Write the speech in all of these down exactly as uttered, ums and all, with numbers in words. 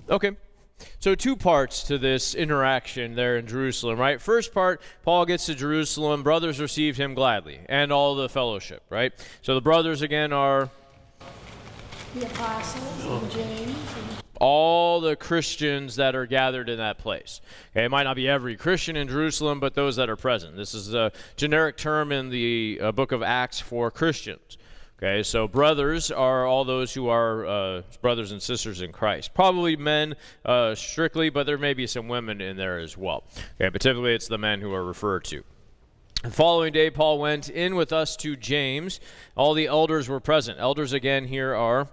Okay. So two parts to this interaction there in Jerusalem, right? First part, Paul gets to Jerusalem, brothers received him gladly, and all the fellowship, right? So the brothers again are the apostles and James. And all the Christians that are gathered in that place. Okay, it might not be every Christian in Jerusalem, but those that are present. This is a generic term in the uh, book of Acts for Christians. Okay, so brothers are all those who are uh, brothers and sisters in Christ. Probably men uh, strictly, but there may be some women in there as well. Okay, but typically it's the men who are referred to. The following day, Paul went in with us to James. All the elders were present. Elders again here are...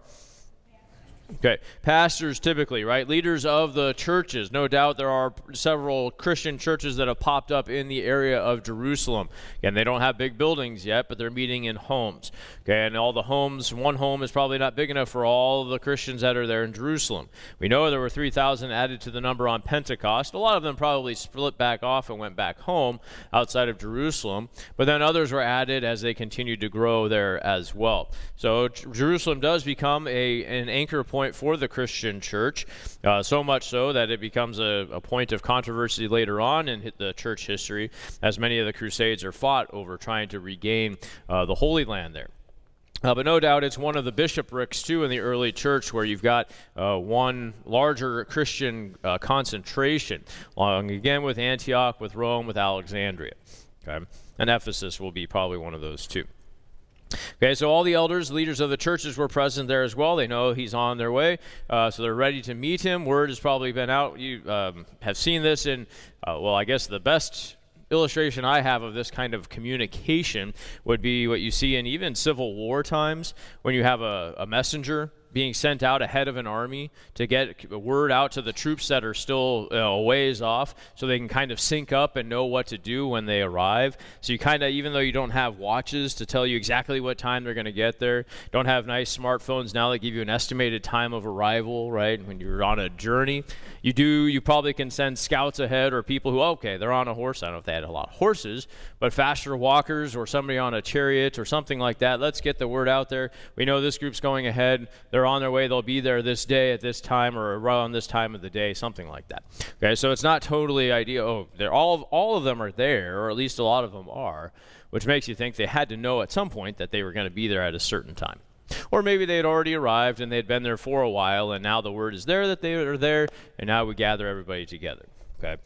Okay, pastors typically, right? Leaders of the churches. No doubt there are several Christian churches that have popped up in the area of Jerusalem. Again, they don't have big buildings yet, but they're meeting in homes. Okay, and all the homes, one home is probably not big enough for all the Christians that are there in Jerusalem. We know there were three thousand added to the number on Pentecost. A lot of them probably split back off and went back home outside of Jerusalem, but then others were added as they continued to grow there as well. So Jerusalem does become a an anchor point for the Christian church, uh, so much so that it becomes a, a point of controversy later on in the church history, as many of the Crusades are fought over trying to regain uh, the Holy Land there. Uh, but no doubt it's one of the bishoprics, too, in the early church where you've got uh, one larger Christian uh, concentration, along again with Antioch, with Rome, with Alexandria. Okay? And Ephesus will be probably one of those, too. Okay, so all the elders, leaders of the churches were present there as well. They know he's on their way, uh, so they're ready to meet him. Word has probably been out. You um, have seen this in, uh, well, I guess the best illustration I have of this kind of communication would be what you see in even Civil War times when you have a, a messenger being sent out ahead of an army to get word out to the troops that are still uh, a ways off so they can kind of sync up and know what to do when they arrive. So you kind of, even though you don't have watches to tell you exactly what time they're going to get there, don't have nice smartphones now that give you an estimated time of arrival, right, when you're on a journey, you do, you probably can send scouts ahead or people who, okay, they're on a horse. I don't know if they had a lot of horses, but faster walkers or somebody on a chariot or something like that. Let's get the word out there. We know this group's going ahead. They're on their way. They'll be there this day at this time or around this time of the day, something like that. Okay, so it's not totally ideal. Oh, they're all of, all of them are there, or at least a lot of them are, which makes you think they had to know at some point that they were going to be there at a certain time. Or maybe they had already arrived and they'd been there for a while, and now the word is there that they are there, and now we gather everybody together. Okay.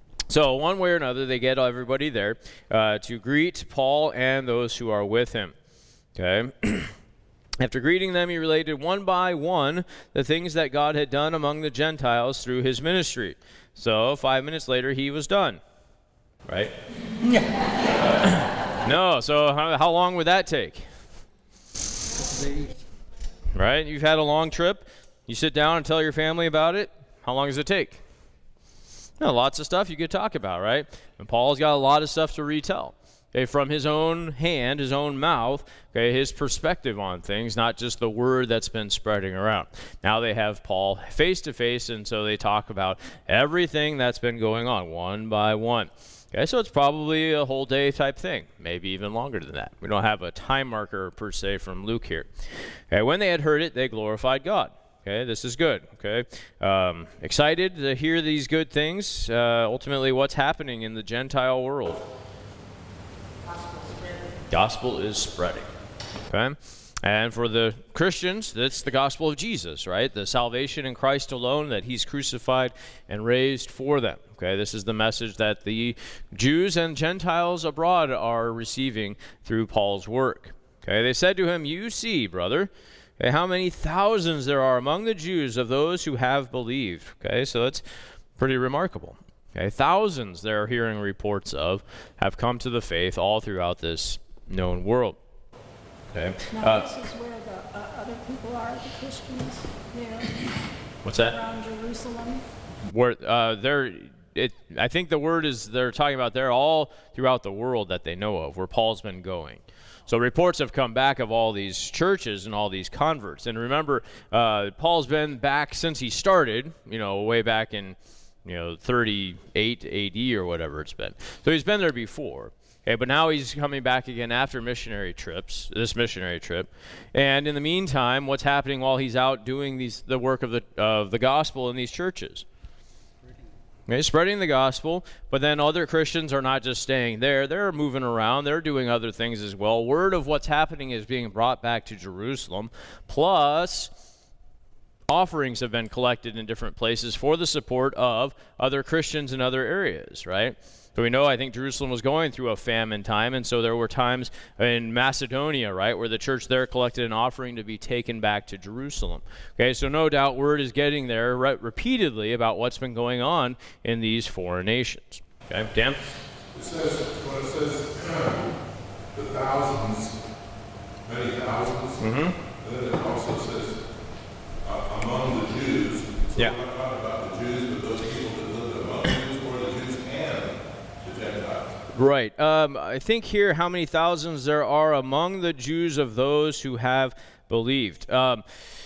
So one way or another, they get everybody there uh, to greet Paul and those who are with him. Okay. After greeting them, he related one by one the things that God had done among the Gentiles through his ministry. So five minutes later, he was done. Right? No. So how, how long would that take? Right? You've had a long trip. You sit down and tell your family about it. How long does it take? No, lots of stuff you could talk about, right? And Paul's got a lot of stuff to retell. Okay, from his own hand, his own mouth, okay, his perspective on things, not just the word that's been spreading around. Now they have Paul face to face, and so they talk about everything that's been going on, one by one. Okay, so it's probably a whole day type thing, maybe even longer than that. We don't have a time marker per se from Luke here. Okay, when they had heard it, they glorified God. Okay, this is good. Okay, um, excited to hear these good things. Uh, ultimately, what's happening in the Gentile world? Gospel is spreading. Okay? And for the Christians, that's the gospel of Jesus, right? The salvation in Christ alone, that he's crucified and raised for them. Okay? This is the message that the Jews and Gentiles abroad are receiving through Paul's work. Okay? They said to him, "You see, brother, okay, how many thousands there are among the Jews of those who have believed." Okay? So that's pretty remarkable. Okay? Thousands they're hearing reports of have come to the faith all throughout this known world. Okay. Now Uh, this is where the uh, other people are, the Christians there what's that? around Jerusalem. Where uh, they're, it, I think the word is they're talking about they're all throughout the world that they know of, where Paul's been going. So reports have come back of all these churches and all these converts. And remember, uh, Paul's been back since he started, you know, way back in, you know, thirty-eight A D or whatever it's been. So he's been there before. Okay, but now he's coming back again after missionary trips, this missionary trip. And in the meantime, what's happening while he's out doing these the work of the of the gospel in these churches? Okay, spreading the gospel, but then other Christians are not just staying there. They're moving around. They're doing other things as well. Word of what's happening is being brought back to Jerusalem. Plus, offerings have been collected in different places for the support of other Christians in other areas, right? So we know, I think Jerusalem was going through a famine time, and so there were times in Macedonia, right, where the church there collected an offering to be taken back to Jerusalem. Okay, so no doubt word is getting there re- repeatedly about what's been going on in these foreign nations. Okay, Dan? It says, when it says the thousands, many thousands, Mm-hmm. and then it also says uh, among the Jews. So Yeah. we're not talking about the Jews, but those people that lived among the Jews, or the Jews and the Gentiles. Right. Um, I think here how many thousands there are among the Jews of those who have believed. Um,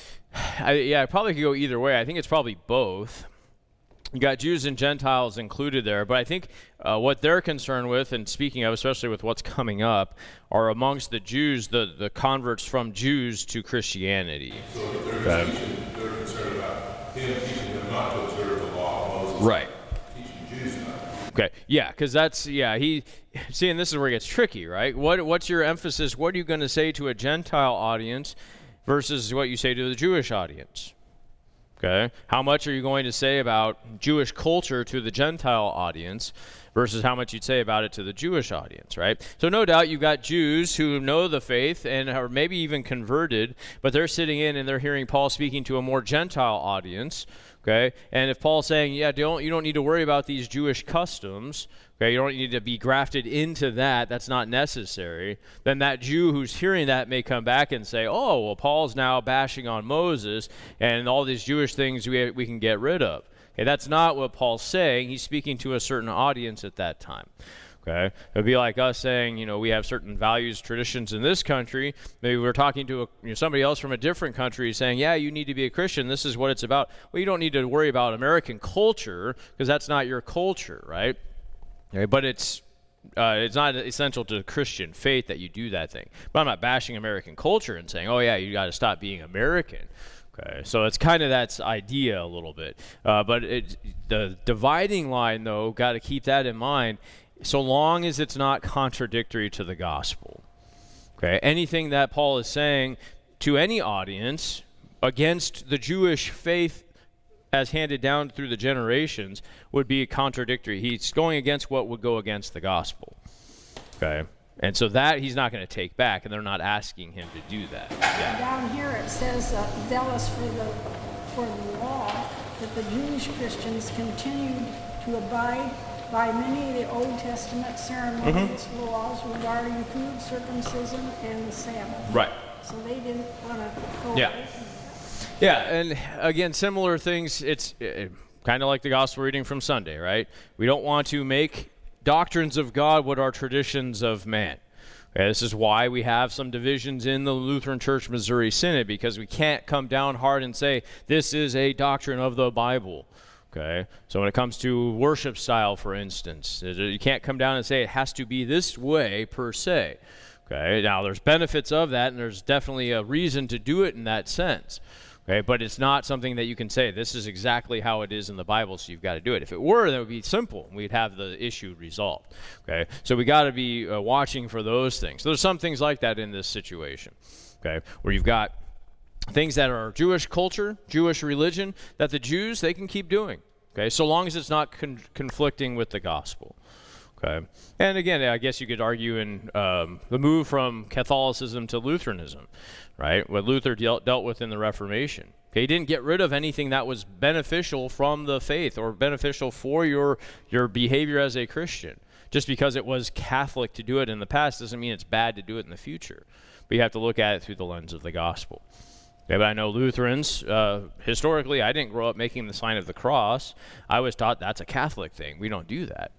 I, yeah, I probably could go either way. I think it's probably both. You got Jews and Gentiles included there, but I think uh, what they're concerned with, and speaking of, especially with what's coming up, are amongst the Jews, the, the converts from Jews to Christianity. So they're, Um, teaching, they're concerned about him teaching them not to observe the law of Moses. Right. Teaching Jews not. Okay, yeah, because that's, yeah, he, see, and this is where it gets tricky, right? What What's your emphasis? What are you going to say to a Gentile audience versus what you say to the Jewish audience? Okay, how much are you going to say about Jewish culture to the Gentile audience versus how much you'd say about it to the Jewish audience, right? So no doubt you've got Jews who know the faith and are maybe even converted, but they're sitting in and they're hearing Paul speaking to a more Gentile audience, okay? And if Paul's saying, yeah, don't you don't need to worry about these Jewish customs, okay, you don't need to be grafted into that, that's not necessary, then that Jew who's hearing that may come back and say, oh, well, Paul's now bashing on Moses and all these Jewish things we, we can get rid of. Okay, that's not what Paul's saying. He's speaking to a certain audience at that time. Okay, it would be like us saying, you know, we have certain values, traditions in this country. Maybe we're talking to a, you know, somebody else from a different country saying, yeah, you need to be a Christian. This is what it's about. Well, you don't need to worry about American culture because that's not your culture, right? Okay, but it's uh, it's not essential to Christian faith that you do that thing. But I'm not bashing American culture and saying, oh, yeah, you got to stop being American. Okay, so it's kind of that idea a little bit. Uh, but it, the dividing line, though, got to keep that in mind, so long as it's not contradictory to the gospel. Okay, anything that Paul is saying to any audience against the Jewish faith as handed down through the generations would be contradictory. He's going against what would go against the gospel. Okay, and so that he's not going to take back, and they're not asking him to do that. Yeah. Down here it says, uh, zealous for the, for the law, that the Jewish Christians continued to abide by many of the Old Testament ceremonies, mm-hmm. laws regarding food, circumcision, and the Sabbath. Right. So they didn't want to go Yeah. away from that. Yeah, and again, similar things, it's uh, kind of like the gospel reading from Sunday, right? We don't want to make doctrines of God what are traditions of man. Okay, this is why we have some divisions in the Lutheran Church Missouri Synod, because we can't come down hard and say, this is a doctrine of the Bible. Okay, so when it comes to worship style, for instance, you can't come down and say it has to be this way per se. Okay, now there's benefits of that, and there's definitely a reason to do it in that sense. Okay, but it's not something that you can say, this is exactly how it is in the Bible, so you've got to do it. If it were, then it would be simple. We'd have the issue resolved. Okay, so we got to be uh, watching for those things. There's some things like that in this situation, okay, where you've got things that are Jewish culture, Jewish religion, that the Jews, they can keep doing, okay, so long as it's not con- conflicting with the gospel. Okay. And again, I guess you could argue in um, the move from Catholicism to Lutheranism, right? What Luther dealt, dealt with in the Reformation. Okay, he didn't get rid of anything that was beneficial from the faith or beneficial for your your behavior as a Christian. Just because it was Catholic to do it in the past doesn't mean it's bad to do it in the future. But you have to look at it through the lens of the gospel. Okay, but I know Lutherans, uh, historically, I didn't grow up making the sign of the cross. I was taught that's a Catholic thing. We don't do that.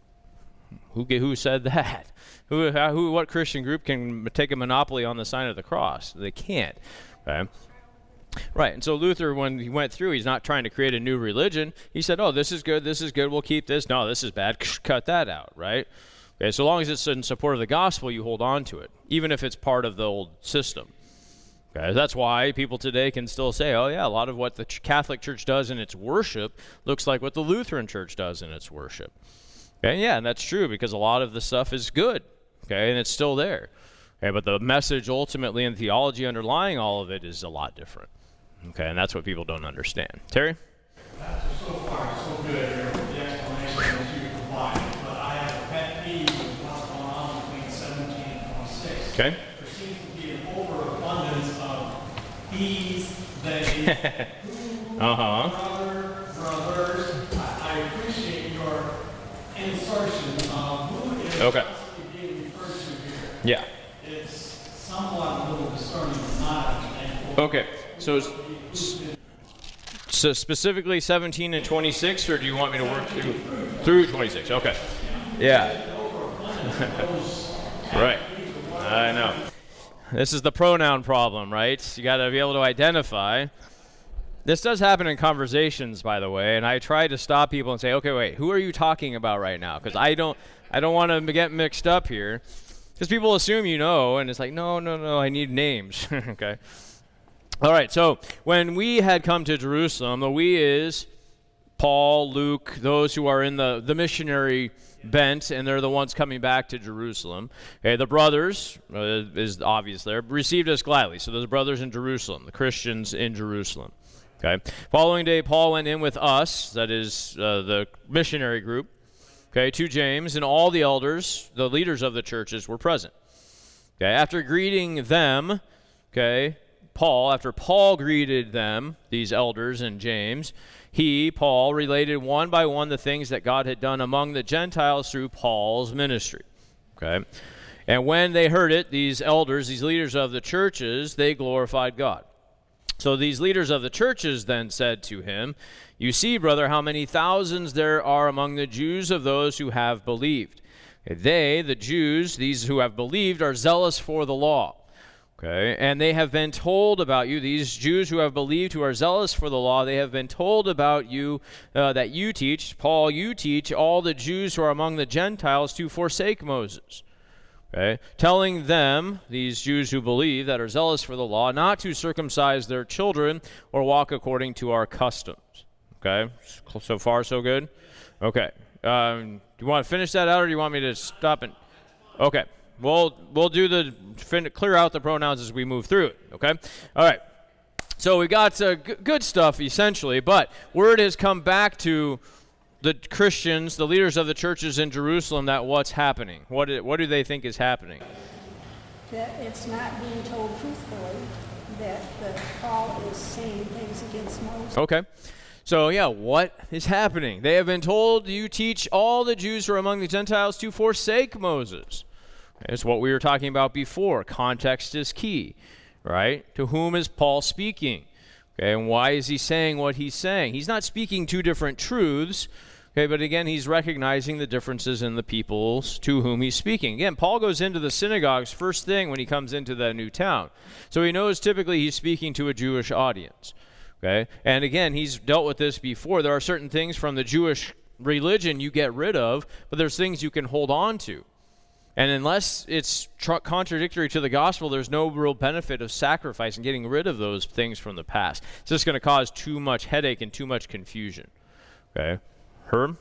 Who who said that? Who who what Christian group can take a monopoly on the sign of the cross? They can't. Okay? Right. And so Luther, when he went through, he's not trying to create a new religion. He said, "Oh, this is good. This is good. We'll keep this. No, this is bad. Cut that out." Right? Okay, so long as it's in support of the gospel, you hold on to it, even if it's part of the old system. Okay, that's why people today can still say, oh yeah, a lot of what the Catholic Church does in its worship looks like what the Lutheran Church does in its worship. Okay, yeah, and that's true because a lot of the stuff is good, okay, and it's still there. Okay, but the message ultimately and theology underlying all of it is a lot different. Okay, and that's what people don't understand. Terry? So far, so good here with the explanation that you provided, but I have a pet peeve with what's going on between seventeen and twenty-six. Okay. There seems to be an overabundance of these, they, who, Uh-huh. brother, brothers. I, I appreciate your insertion of who is Okay. constantly being referred to here. Yeah. It's somewhat a little disturbing to not understand. Okay, so so specifically seventeen and twenty-six, or do you want me to work through through twenty-six? Okay. Yeah. Right. I know. This is the pronoun problem, right? You got to be able to identify. This does happen in conversations, by the way, and I try to stop people and say, "Okay, wait, who are you talking about right now?" Because I don't, I don't want to get mixed up here, because people assume you know, and it's like, no, no, no, I need names. Okay. All right. So when we had come to Jerusalem, the we is Paul, Luke, those who are in the the missionary bent, and they're the ones coming back to Jerusalem. Okay, the brothers uh, is obvious there, received us gladly. So those brothers in Jerusalem, the Christians in Jerusalem. Okay. Following day, Paul went in with us, that is uh, the missionary group, okay, to James, and all the elders, the leaders of the churches, were present. Okay. After greeting them, okay, Paul, after Paul greeted them, these elders and James, he, Paul, related one by one the things that God had done among the Gentiles through Paul's ministry. Okay. And when they heard it, these elders, these leaders of the churches, they glorified God. So these leaders of the churches then said to him, "You see, brother, how many thousands there are among the Jews of those who have believed. They, the Jews, these who have believed, are zealous for the law." Okay, and they have been told about you, these Jews who have believed, who are zealous for the law, they have been told about you uh, that you teach, Paul, you teach all the Jews who are among the Gentiles to forsake Moses. Okay, telling them, these Jews who believe, that are zealous for the law, not to circumcise their children or walk according to our customs. Okay, so far so good? Okay, um, do you want to finish that out, or do you want me to stop and... Okay. We'll we'll do the fin- clear out the pronouns as we move through it. Okay, all right. So we got uh, g- good stuff essentially, but word has come back to the Christians, the leaders of the churches in Jerusalem, that what's happening? What i- what do they think is happening? That it's not being told truthfully, that the Paul is saying things against Moses. Okay. So yeah, what is happening? They have been told, you teach all the Jews who are among the Gentiles to forsake Moses. It's what we were talking about before. Context is key, right? To whom is Paul speaking? Okay, and why is he saying what he's saying? He's not speaking two different truths, okay, but again, he's recognizing the differences in the peoples to whom he's speaking. Again, Paul goes into the synagogues first thing when he comes into the new town. So he knows typically he's speaking to a Jewish audience, okay? And again, he's dealt with this before. There are certain things from the Jewish religion you get rid of, but there's things you can hold on to. And unless it's tr- contradictory to the gospel, there's no real benefit of sacrifice and getting rid of those things from the past. It's just going to cause too much headache and too much confusion. Okay. Herm?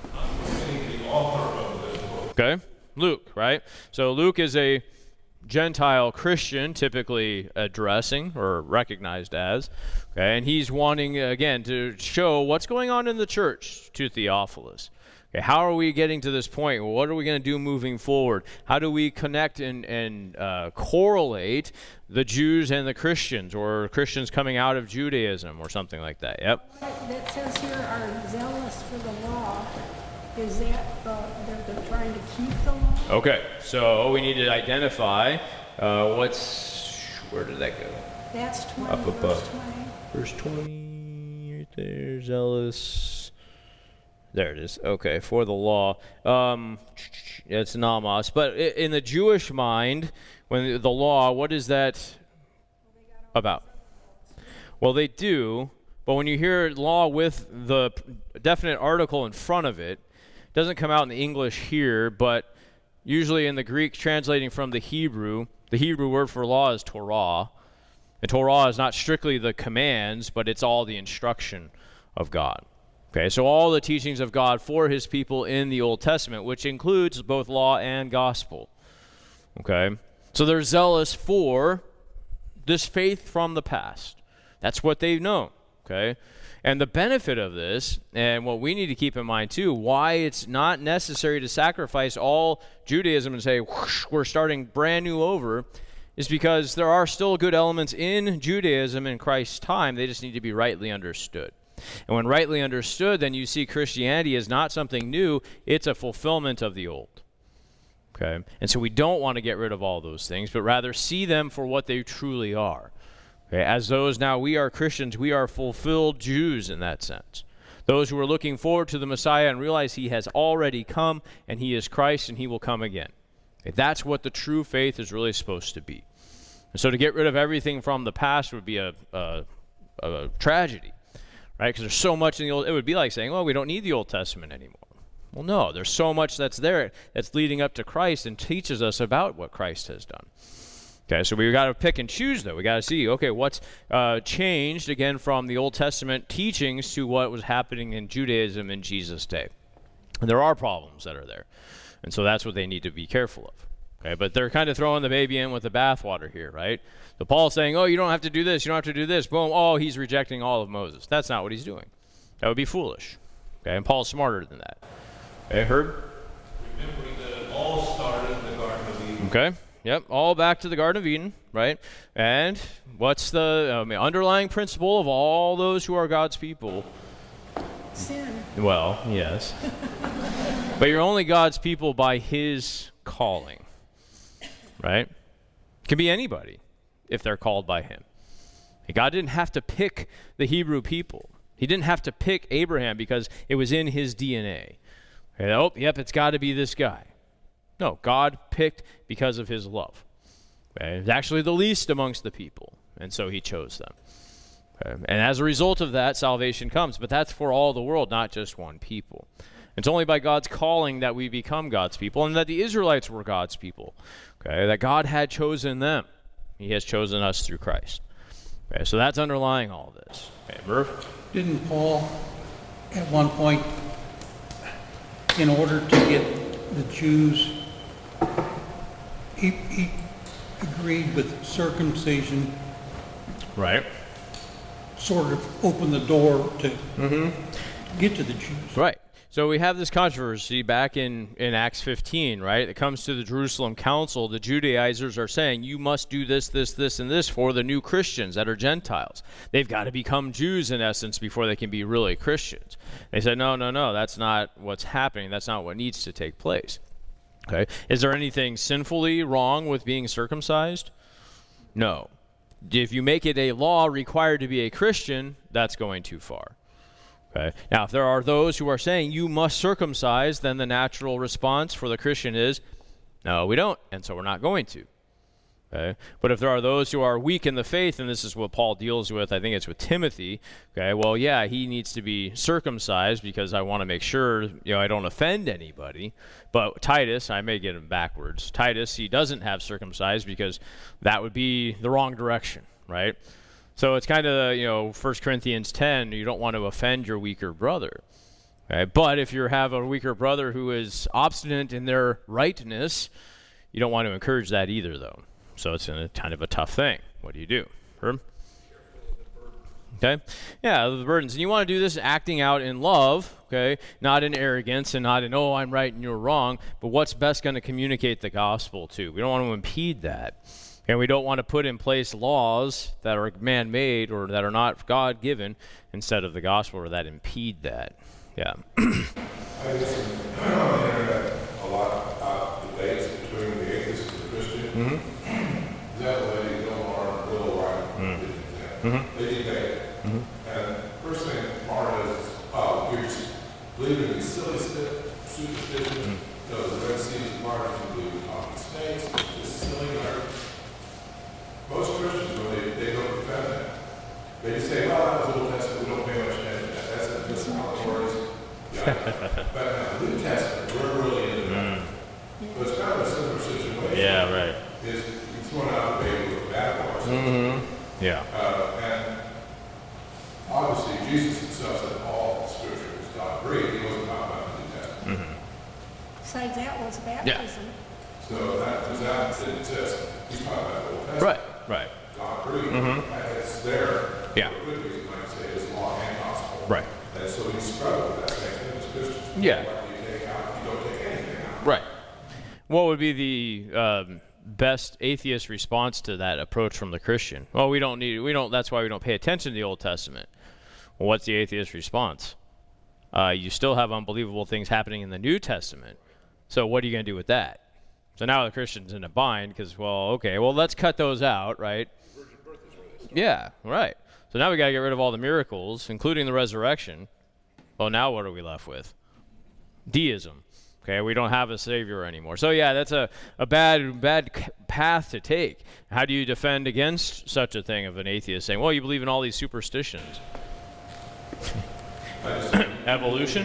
Okay. Luke, right? So Luke is a Gentile Christian, typically addressing or recognized as. Okay. And he's wanting, again, to show what's going on in the church to Theophilus. Okay, how are we getting to this point? What are we going to do moving forward? How do we connect and, and uh, correlate the Jews and the Christians, or Christians coming out of Judaism, or something like that? Yep. That says here are zealous for the law. Is that uh, they're, they're trying to keep the law? Okay, so we need to identify uh, what's, where did that go? That's twenty, Up verse above. twenty. Verse twenty, right there, zealous. There it is. Okay, for the law. Um, it's namas. But in the Jewish mind, when the law, what is that about? Well, they do, but when you hear law with the definite article in front of it, it doesn't come out in the English here, but usually in the Greek translating from the Hebrew, the Hebrew word for law is Torah. And Torah is not strictly the commands, but it's all the instruction of God. Okay, so all the teachings of God for his people in the Old Testament, which includes both law and gospel. Okay, so they're zealous for this faith from the past. That's what they've known. Okay, and the benefit of this, and what we need to keep in mind too, why it's not necessary to sacrifice all Judaism and say, whoosh, we're starting brand new over, is because there are still good elements in Judaism in Christ's time. They just need to be rightly understood. And when rightly understood, then you see Christianity is not something new, it's a fulfillment of the old. Okay? And so we don't want to get rid of all those things, but rather see them for what they truly are. Okay? As those now, we are Christians, we are fulfilled Jews in that sense. Those who are looking forward to the Messiah and realize he has already come, and he is Christ, and he will come again. Okay? That's what the true faith is really supposed to be. And so to get rid of everything from the past would be a, a, a tragedy. Right? Because there's so much in the Old, it would be like saying, well, we don't need the Old Testament anymore. Well, no, there's so much that's there that's leading up to Christ and teaches us about what Christ has done. Okay, so we've got to pick and choose, though. We've got to see, okay, what's uh, changed, again, from the Old Testament teachings to what was happening in Judaism in Jesus' day. And there are problems that are there. And so that's what they need to be careful of. Okay, but they're kind of throwing the baby in with the bathwater here, right? So Paul's saying, oh, you don't have to do this, you don't have to do this. Boom, oh, he's rejecting all of Moses. That's not what he's doing. That would be foolish. Okay, and Paul's smarter than that. Okay, Herb? Remembering that it all started in the Garden of Eden. Okay, yep, all back to the Garden of Eden, right? And what's the um, underlying principle of all those who are God's people? Sin. Well, yes. But you're only God's people by his calling, right? It can be anybody if they're called by him. God didn't have to pick the Hebrew people. He didn't have to pick Abraham because it was in his D N A. Okay, oh, yep, it's got to be this guy. No, God picked because of his love. Okay, it's actually the least amongst the people, and so he chose them. Okay, and as a result of that, salvation comes, but that's for all the world, not just one people. It's only by God's calling that we become God's people, and that the Israelites were God's people. Okay, that God had chosen them. He has chosen us through Christ. Okay, so that's underlying all this. Okay, Murph? Didn't Paul, at one point, in order to get the Jews, he, he agreed with circumcision, Right. sort of opened the door to mm-hmm. get to the Jews. Right. So we have this controversy back in, in Acts fifteen, right? It comes to the Jerusalem Council. The Judaizers are saying, you must do this, this, this, and this for the new Christians that are Gentiles. They've got to become Jews, in essence, before they can be really Christians. They said, no, no, no, that's not what's happening. That's not what needs to take place. Okay? Is there anything sinfully wrong with being circumcised? No. If you make it a law required to be a Christian, that's going too far. Okay. Now, if there are those who are saying you must circumcise, then the natural response for the Christian is, no, we don't, and so we're not going to. Okay. But if there are those who are weak in the faith, and this is what Paul deals with, I think it's with Timothy, okay, well, yeah, he needs to be circumcised because I want to make sure, you know, I don't offend anybody. But Titus, I may get him backwards, Titus, he doesn't have circumcised because that would be the wrong direction, right? So it's kind of, you know, First Corinthians ten, you don't want to offend your weaker brother. Okay? But if you have a weaker brother who is obstinate in their rightness, you don't want to encourage that either, though. So it's a kind of a tough thing. What do you do? Herb? Okay? Yeah, the burdens. And you want to do this acting out in love, okay? Not in arrogance and not in, oh, I'm right and you're wrong, but what's best going to communicate the gospel to? We don't want to impede that. And we don't want to put in place laws that are man-made or that are not God-given instead of the gospel or that impede that. Yeah. I listen on the internet a lot about debates between the atheist and the Christian. Mm-hmm. Is that the way Bill Maher and Bill Wright did that? Mm-hmm. They debate. Mm-hmm. And first thing Maher is, oh, you're just believing in silly stuff, superstition. Mm-hmm. You know, the Red Sea is large, you believe in talking snakes, just silly art. Most Christians, when they, they don't defend that, they just say, well, that was Old Testament, we don't pay much attention to that. That's a, that's allegories. Yeah. But now, the New Testament, we're really into that. But it's kind of a similar situation. Yeah, right. Is you thrown out the baby with the bathwater. Mm-hmm. Yeah. Uh, and obviously, Jesus himself said all Scripture is God breathed. He wasn't talking about the New Testament. Mm-hmm. Besides that was baptism. So that because that didn't exist. He's talking about the Old Testament. Right, right. God breathed. Mm-hmm. And it's there. Yeah. For a good reason, like I say, it's law and gospel. Right. And so he struggled with that same thing as Christians. Yeah. What do you take out? You don't take anything out. Right. What would be the um, best atheist response to that approach from the Christian? Well, we don't need, we don't, that's why we don't pay attention to the Old Testament. Well, what's the atheist response? Uh, you still have unbelievable things happening in the New Testament. So what are you going to do with that? So now the Christian's in a bind because, well, okay, well, let's cut those out, right? Yeah, right. So now we got to get rid of all the miracles, including the resurrection. Well, now what are we left with? Deism. Okay, we don't have a savior anymore. So yeah, that's a, a bad bad c- path to take. How do you defend against such a thing of an atheist saying, well, you believe in all these superstitions? Evolution?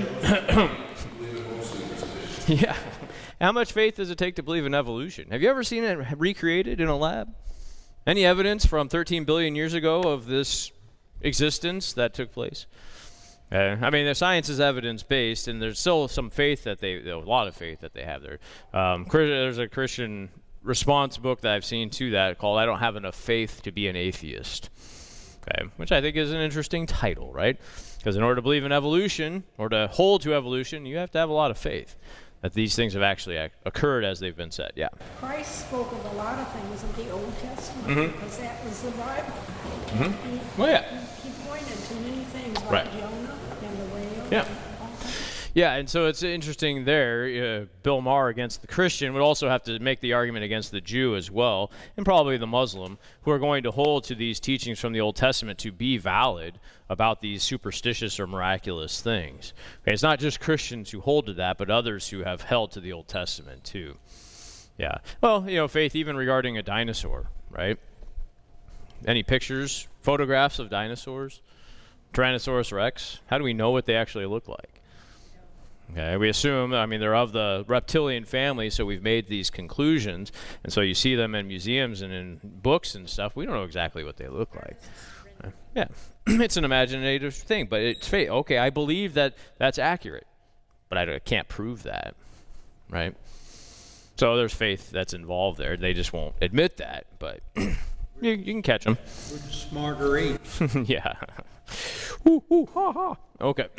Yeah. How much faith does it take to believe in evolution? Have you ever seen it recreated in a lab? Any evidence from thirteen billion years ago of this existence that took place? Uh, I mean, the science is evidence-based, and there's still some faith that they, a lot of faith that they have there. Um, there's a Christian response book that I've seen to that called "I Don't Have Enough Faith to Be an Atheist," okay, which I think is an interesting title, right? Because in order to believe in evolution, or to hold to evolution, you have to have a lot of faith that these things have actually ac- occurred as they've been said. Yeah. Christ spoke of a lot of things in the Old Testament Mhm. because that was the Bible. Mm-hmm. He, Well, yeah. he, he pointed to many things like Right. Jonah and the whale. Yeah. and all that. Yeah, and so it's interesting there. Uh, Bill Maher against the Christian would also have to make the argument against the Jew as well, and probably the Muslim, who are going to hold to these teachings from the Old Testament to be valid about these superstitious or miraculous things. Okay, it's not just Christians who hold to that, but others who have held to the Old Testament too. Yeah. Well, you know, faith even regarding a dinosaur, right? Any pictures, photographs of dinosaurs? Tyrannosaurus Rex? How do we know what they actually look like? Okay, we assume, I mean, they're of the reptilian family, so we've made these conclusions, and so you see them in museums and in books and stuff. We don't know exactly what they look like. Uh, yeah, it's an imaginative thing, but it's faith. Okay, I believe that that's accurate, but I don't- can't prove that, right? So there's faith that's involved there. They just won't admit that, but you, you can catch them. We're the smarter eight. Yeah. Ooh, ooh, ha, ha. Okay.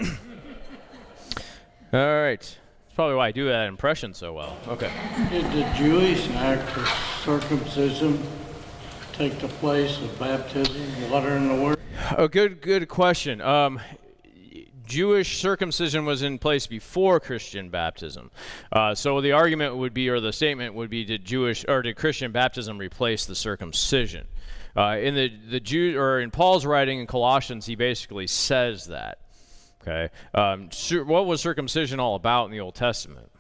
All right. That's probably why I do that impression so well. Okay. Did the Jewish act of circumcision take the place of baptism, water in the word? A good, good question. Um, Jewish circumcision was in place before Christian baptism. Uh, so the argument would be, or the statement would be, did Jewish or did Christian baptism replace the circumcision? Uh, in the the Jew or in Paul's writing in Colossians, he basically says that. Okay. Um, cir- what was circumcision all about in the Old Testament?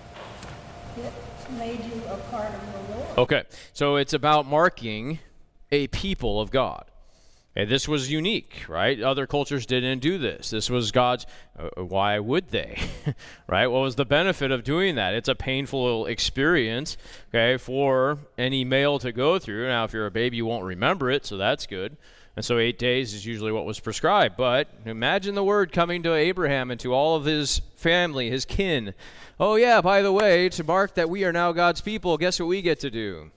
It made you a part of the Lord. Okay, so it's about marking a people of God. Okay, this was unique, right? Other cultures didn't do this. This was God's. Uh, why would they? Right? What was the benefit of doing that? It's a painful experience, okay, for any male to go through. Now, if you're a baby, you won't remember it, so that's good. And so eight days is usually what was prescribed. But imagine the word coming to Abraham and to all of his family, his kin. Oh, yeah, by the way, to mark that we are now God's people, guess what we get to do?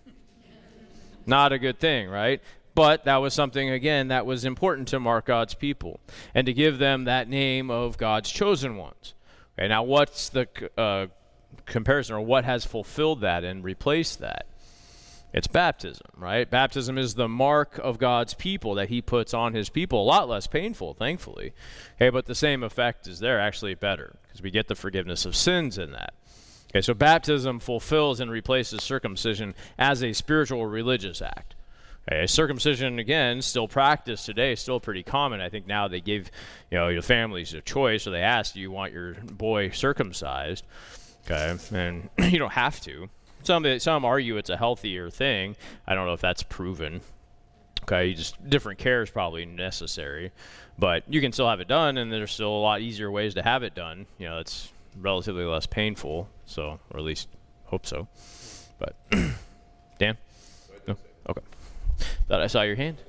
Not a good thing, right? But that was something, again, that was important to mark God's people and to give them that name of God's chosen ones. Okay, now, what's the uh, comparison, or what has fulfilled that and replaced that? It's baptism, right? Baptism is the mark of God's people that he puts on his people. A lot less painful, thankfully. Okay, but the same effect is there, actually better, because we get the forgiveness of sins in that. Okay, so baptism fulfills and replaces circumcision as a spiritual religious act. Okay, circumcision, again, still practiced today, still pretty common. I think now they give, you know, your families a choice, or they ask, do you want your boy circumcised? Okay, and you don't have to. Some some argue it's a healthier thing. I don't know if that's proven. Okay, you just different care is probably necessary, but you can still have it done, and there's still a lot easier ways to have it done. You know, it's relatively less painful, so or at least Hope so. But, Dan? No? Okay. Thought I saw your hand.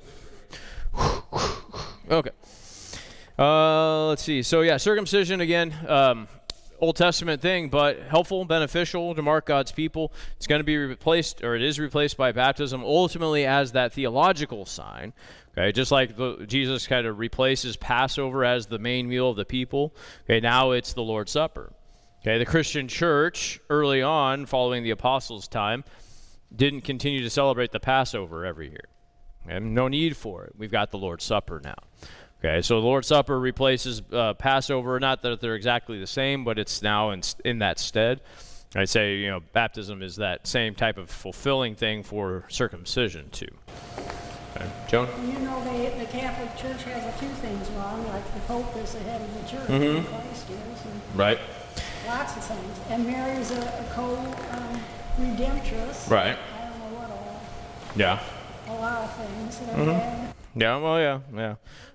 Okay. Uh, let's see. So, yeah, circumcision, again, um, Old Testament thing, but helpful, beneficial to mark God's people. It's going to be replaced, or it is replaced by baptism, ultimately as that theological sign. Okay, just like the, Jesus kind of replaces Passover as the main meal of the people. Okay, now it's the Lord's Supper. Okay, the Christian church early on, following the apostles' time, didn't continue to celebrate the Passover every year. Okay, no need for it. We've got the Lord's Supper now. Okay, so the Lord's Supper replaces uh, Passover. Not that they're exactly the same, but it's now in, in that stead. I'd say, you know, baptism is that same type of fulfilling thing for circumcision, too. Okay. Joan? You know, they, the Catholic Church has a few things wrong, like the Pope is the head of the church, Mm-hmm. and Christ is, and Right. lots of things. And Mary's a, a co-redemptress. Right. I don't know what all, Yeah. a lot of things that are Mm-hmm. bad. Yeah, well, yeah, yeah.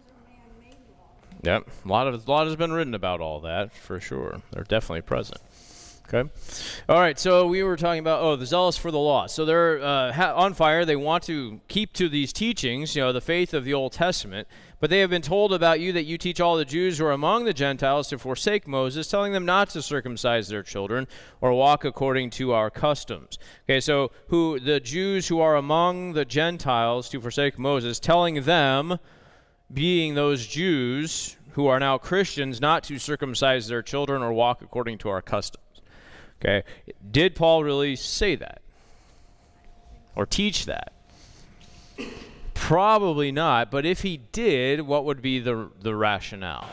Yep, a lot of a lot has been written about all that for sure. They're definitely present. Okay, all right. So we were talking about oh, the zealous for the law. So they're uh, ha- on fire. They want to keep to these teachings, you know, the faith of the Old Testament. But they have been told about you that you teach all the Jews who are among the Gentiles to forsake Moses, telling them not to circumcise their children or walk according to our customs. Okay, so who the Jews who are among the Gentiles to forsake Moses, telling them, being those Jews who are now Christians, not to circumcise their children or walk according to our customs. Okay, did Paul really say that or teach that? Probably not, but if he did, what would be the the rationale?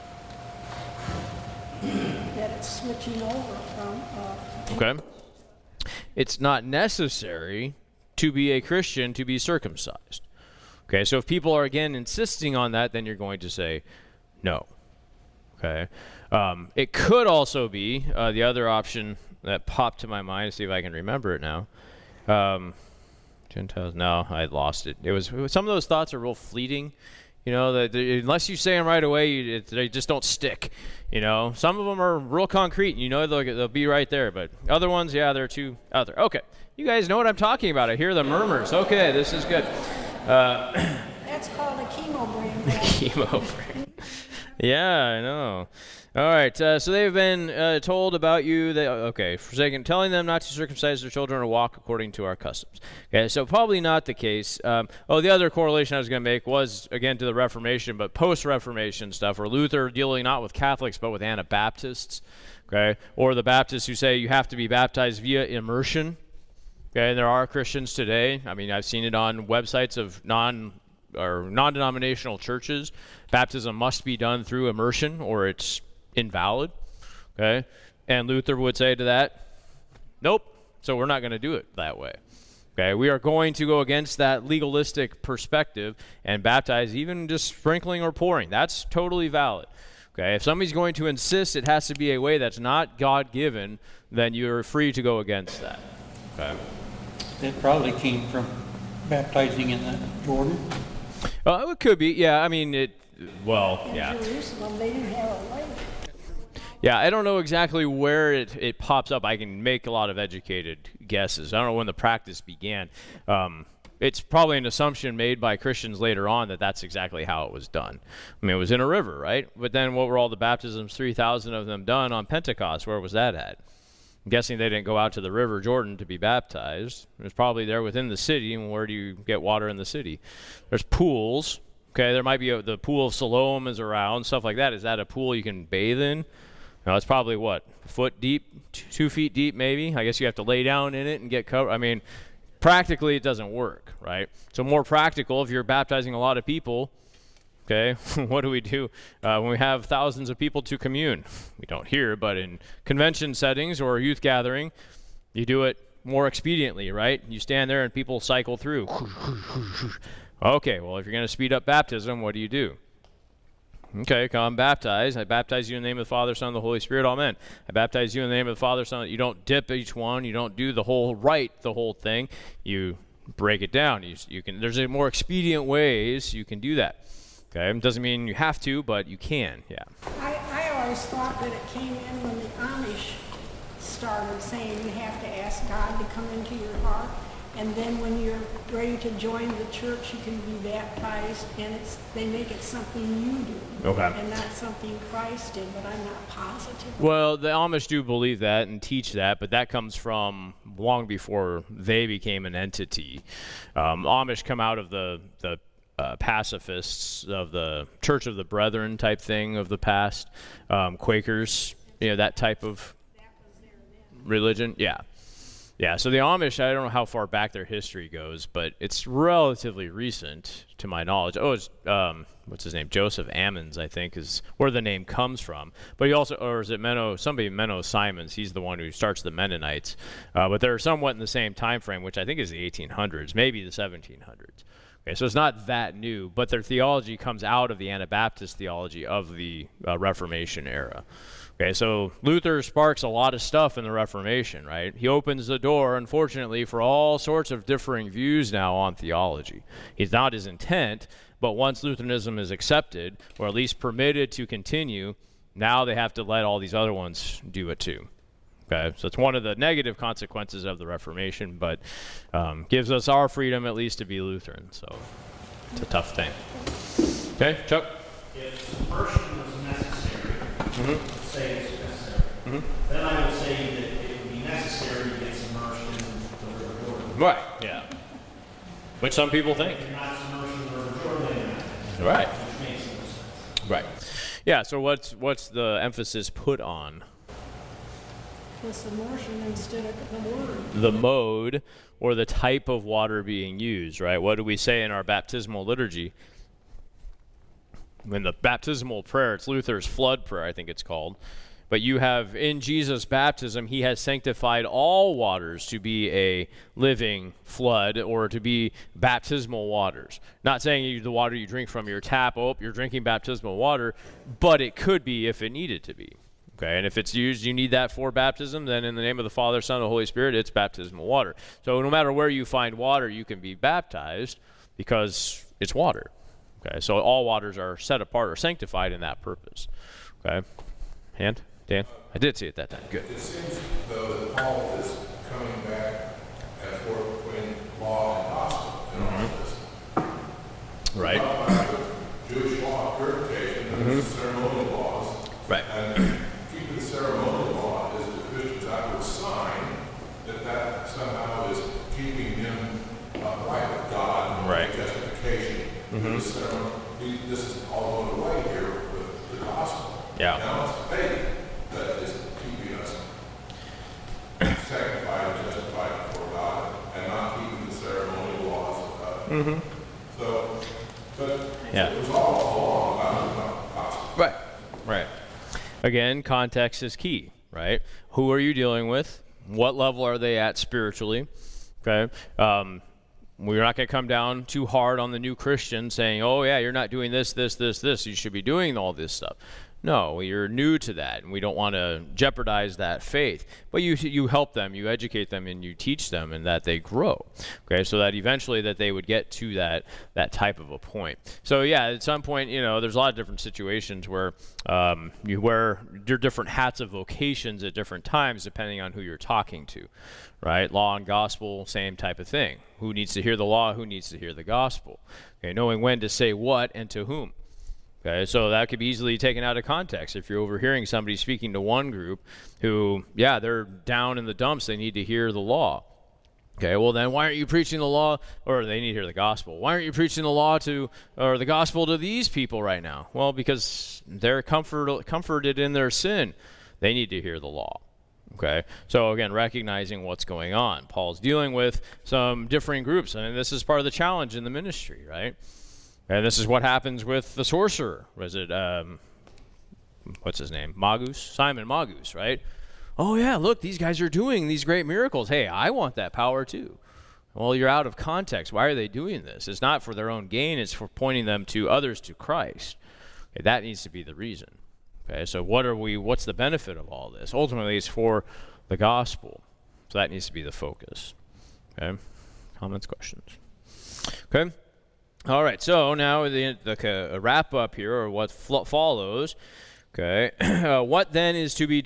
That it's switching over from, uh, Okay, it's not necessary to be a Christian to be circumcised. Okay, so if people are again insisting on that, then you're going to say no. Okay, um, it could also be uh, the other option that popped to my mind. See if I can remember it now. Um, Gentiles. No, I lost it. It was, it was some of those thoughts are real fleeting. You know, that they, unless you say them right away, you, it, they just don't stick. You know, some of them are real concrete, and you know they'll, they'll be right there. But other ones, yeah, they're too out there. Okay, you guys know what I'm talking about. I hear the murmurs. Okay, this is good. Uh, that's called a chemo brain. chemo brain. Yeah, I know. All right, uh, so they've been uh, told about you, that, okay, forsaken, telling them not to circumcise their children or walk according to our customs. Okay, so probably not the case. Um, oh, the other correlation I was going to make was, again, to the Reformation, but post-Reformation stuff, or Luther dealing not with Catholics, but with Anabaptists, okay, or the Baptists who say you have to be baptized via immersion. Okay, and there are Christians today. I mean, I've seen it on websites of non or non-denominational churches. Baptism must be done through immersion, or it's invalid. Okay, and Luther would say to that, nope. So we're not going to do it that way. Okay, we are going to go against that legalistic perspective and baptize, even just sprinkling or pouring. That's totally valid. Okay, if somebody's going to insist it has to be a way that's not God-given, then you're free to go against that. Okay. It probably came from baptizing in the Jordan. Uh, it could be, yeah. I mean, it. Well, In yeah, Jerusalem, they didn't have a lake. yeah. I don't know exactly where it, it pops up. I can make a lot of educated guesses. I don't know when the practice began. Um, it's probably an assumption made by Christians later on that that's exactly how it was done. I mean, it was in a river, right? But then, what were all the baptisms? Three thousand of them done on Pentecost. Where was that at? I'm guessing they didn't go out to the river Jordan to be baptized. It was probably there within the city. And where do you get water in the city? There's pools. Okay, there might be a, the pool of Siloam is around, stuff like that. Is that a pool you can bathe in? No, it's probably what, a foot deep, t- two feet deep maybe? I guess you have to lay down in it and get covered. I mean, practically it doesn't work, right? So more practical, if you're baptizing a lot of people, okay, what do we do uh, when we have thousands of people to commune? We don't here, but in convention settings or youth gathering, you do it more expediently, right? You stand there and people cycle through. Okay, well, if you're going to speed up baptism, what do you do? Okay, come baptize. I baptize you in the name of the Father, Son, and the Holy Spirit. Amen. I baptize you in the name of the Father, Son. You don't dip each one. You don't do the whole rite, the whole thing. You break it down. You, you can. There's a more expedient ways you can do that. Okay, it doesn't mean you have to, but you can. Yeah. I, I always thought that it came in when the Amish started, saying you have to ask God to come into your heart, and then when you're ready to join the church, you can be baptized, and it's they make it something you do, Okay. and not something Christ did, but I'm not positive. Well, the Amish do believe that and teach that, but that comes from long before they became an entity. Um, Amish come out of the the uh, pacifists of the Church of the Brethren type thing of the past, um, Quakers, you know, that type of religion. Yeah. Yeah, so the Amish, I don't know how far back their history goes, but it's relatively recent, to my knowledge. Oh, it's, um, what's his name? Joseph Ammons, I think, is where the name comes from. But he also, or is it Menno, somebody, Menno Simons, he's the one who starts the Mennonites. Uh, but they're somewhat in the same time frame, which I think is the eighteen hundreds, maybe the seventeen hundreds. Okay, so it's not that new, but their theology comes out of the Anabaptist theology of the uh, Reformation era. Okay, so Luther sparks a lot of stuff in the Reformation, right? He opens the door, unfortunately, for all sorts of differing views now on theology. It's not his intent, but once Lutheranism is accepted, or at least permitted to continue, now they have to let all these other ones do it too. Okay, so it's one of the negative consequences of the Reformation, but um, gives us our freedom at least to be Lutheran, so it's a tough thing. Okay, Chuck? If immersion was necessary, Mm-hmm. let's say it's necessary, Mm-hmm. then I would say that it would be necessary to get submerged in the River Jordan. Right, yeah. Which some people think. If you're not submerged in the River Jordan, then you're not. Right. Which makes no sense. Right. Yeah, so what's what's the emphasis put on? The submersion instead of the word. The mode or the type of water being used, right? What do we say in our baptismal liturgy? In the baptismal prayer, it's Luther's flood prayer, I think it's called. But you have, in Jesus' baptism, he has sanctified all waters to be a living flood or to be baptismal waters. Not saying you, the water you drink from your tap, oh, you're drinking baptismal water, but it could be if it needed to be. Okay, and if it's used, you need that for baptism, then in the name of the Father, Son, and Holy Spirit, it's baptismal water. So no matter where you find water, you can be baptized because it's water. Okay, so all waters are set apart or sanctified in that purpose. Okay, hand, Dan? I did see it that time. Good. It seems, though, that Paul is coming back and forth between law and gospel in all of this. Right. Talk about the Jewish law of purification and the ceremonial laws. Right. And keeping the ceremonial law is the Christian's outward sign that that somehow is keeping him uh, right with God and Right. justification. Mm-hmm. This, ceremony, this is all going away here with the gospel. Yeah. Now it's faith that is keeping us sanctified and justified before God and not keeping the ceremonial laws of God. Mm-hmm. So, but Yeah. it was all along about the gospel. Right. Right. Again, context is key, right? Who are you dealing with? What level are they at spiritually? Okay. Um, we're not going to come down too hard on the new Christian saying, oh, yeah, you're not doing this, this, this, this. You should be doing all this stuff. No, you're new to that, and we don't want to jeopardize that faith. But you you help them, you educate them, and you teach them, and that they grow. Okay, so that eventually that they would get to that that type of a point. So yeah, at some point, you know, there's a lot of different situations where um, you wear your different hats of vocations at different times, depending on who you're talking to. Right, law and gospel, same type of thing. Who needs to hear the law? Who needs to hear the gospel? Okay, knowing when to say what and to whom. Okay, so that could be easily taken out of context. If you're overhearing somebody speaking to one group who, yeah, they're down in the dumps, they need to hear the law. Okay, well then why aren't you preaching the law, or they need to hear the gospel. Why aren't you preaching the law to, or the gospel to these people right now? Well, because they're comfort, comforted in their sin. They need to hear the law. Okay, so again, recognizing what's going on. Paul's dealing with some differing groups, and this is part of the challenge in the ministry, right? And this is what happens with the sorcerer. Was it, um, what's his name? Magus? Simon Magus, right? Oh, yeah, look, these guys are doing these great miracles. Hey, I want that power too. Well, you're out of context. Why are they doing this? It's not for their own gain. It's for pointing them to others to Christ. Okay, that needs to be the reason. Okay, so what are we, what's the benefit of all this? Ultimately, it's for the gospel. So that needs to be the focus. Okay, comments, questions? Okay. All right, so now the, the uh, wrap up here, or what fl- follows, okay, uh, what then is to be done?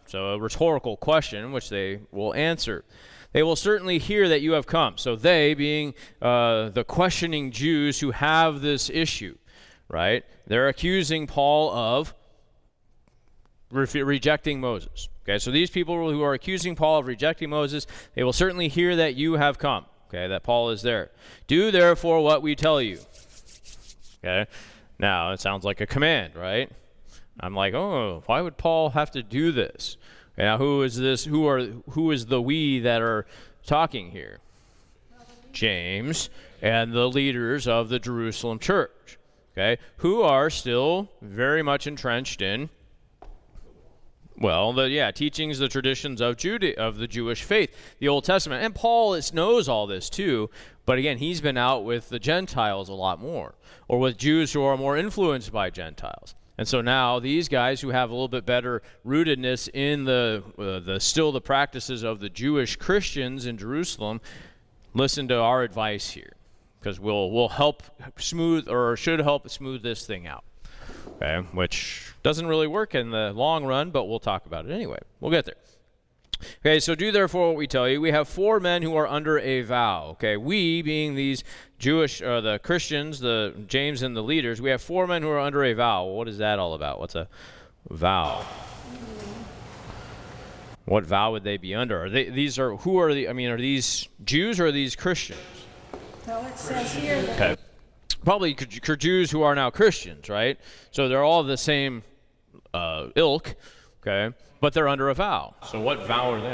So a rhetorical question, which they will answer. They will certainly hear that you have come. So they, being uh, the questioning Jews who have this issue, right? They're accusing Paul of re- rejecting Moses. Okay, so these people who are accusing Paul of rejecting Moses, they will certainly hear that you have come. Okay, that Paul is there. Do therefore what we tell you. Okay, now it sounds like a command, right? I'm like, oh, why would Paul have to do this? Now, who is this? Who are who is the we that are talking here? James and the leaders of the Jerusalem church. Okay, who are still very much entrenched in, well, the yeah, teachings, the traditions of Juda- of the Jewish faith, the Old Testament. And Paul is, knows all this too, but again, he's been out with the Gentiles a lot more, or with Jews who are more influenced by Gentiles. And so now these guys who have a little bit better rootedness in the uh, the still the practices of the Jewish Christians in Jerusalem, listen to our advice here, because we'll we'll help smooth, or should help smooth this thing out. Okay, which doesn't really work in the long run, but we'll talk about it anyway. We'll get there. Okay, so do therefore what we tell you. We have four men who are under a vow. Okay, we being these Jewish, uh, the Christians, the James and the leaders, we have four men who are under a vow. What is that all about? What's a vow? What vow would they be under? Are they, these are, who are the, I mean, are these Jews or are these Christians? Well, it says here that Okay. Probably c- Jews who are now Christians, right? So they're all the same uh, ilk, okay? But they're under a vow. So what vow are they?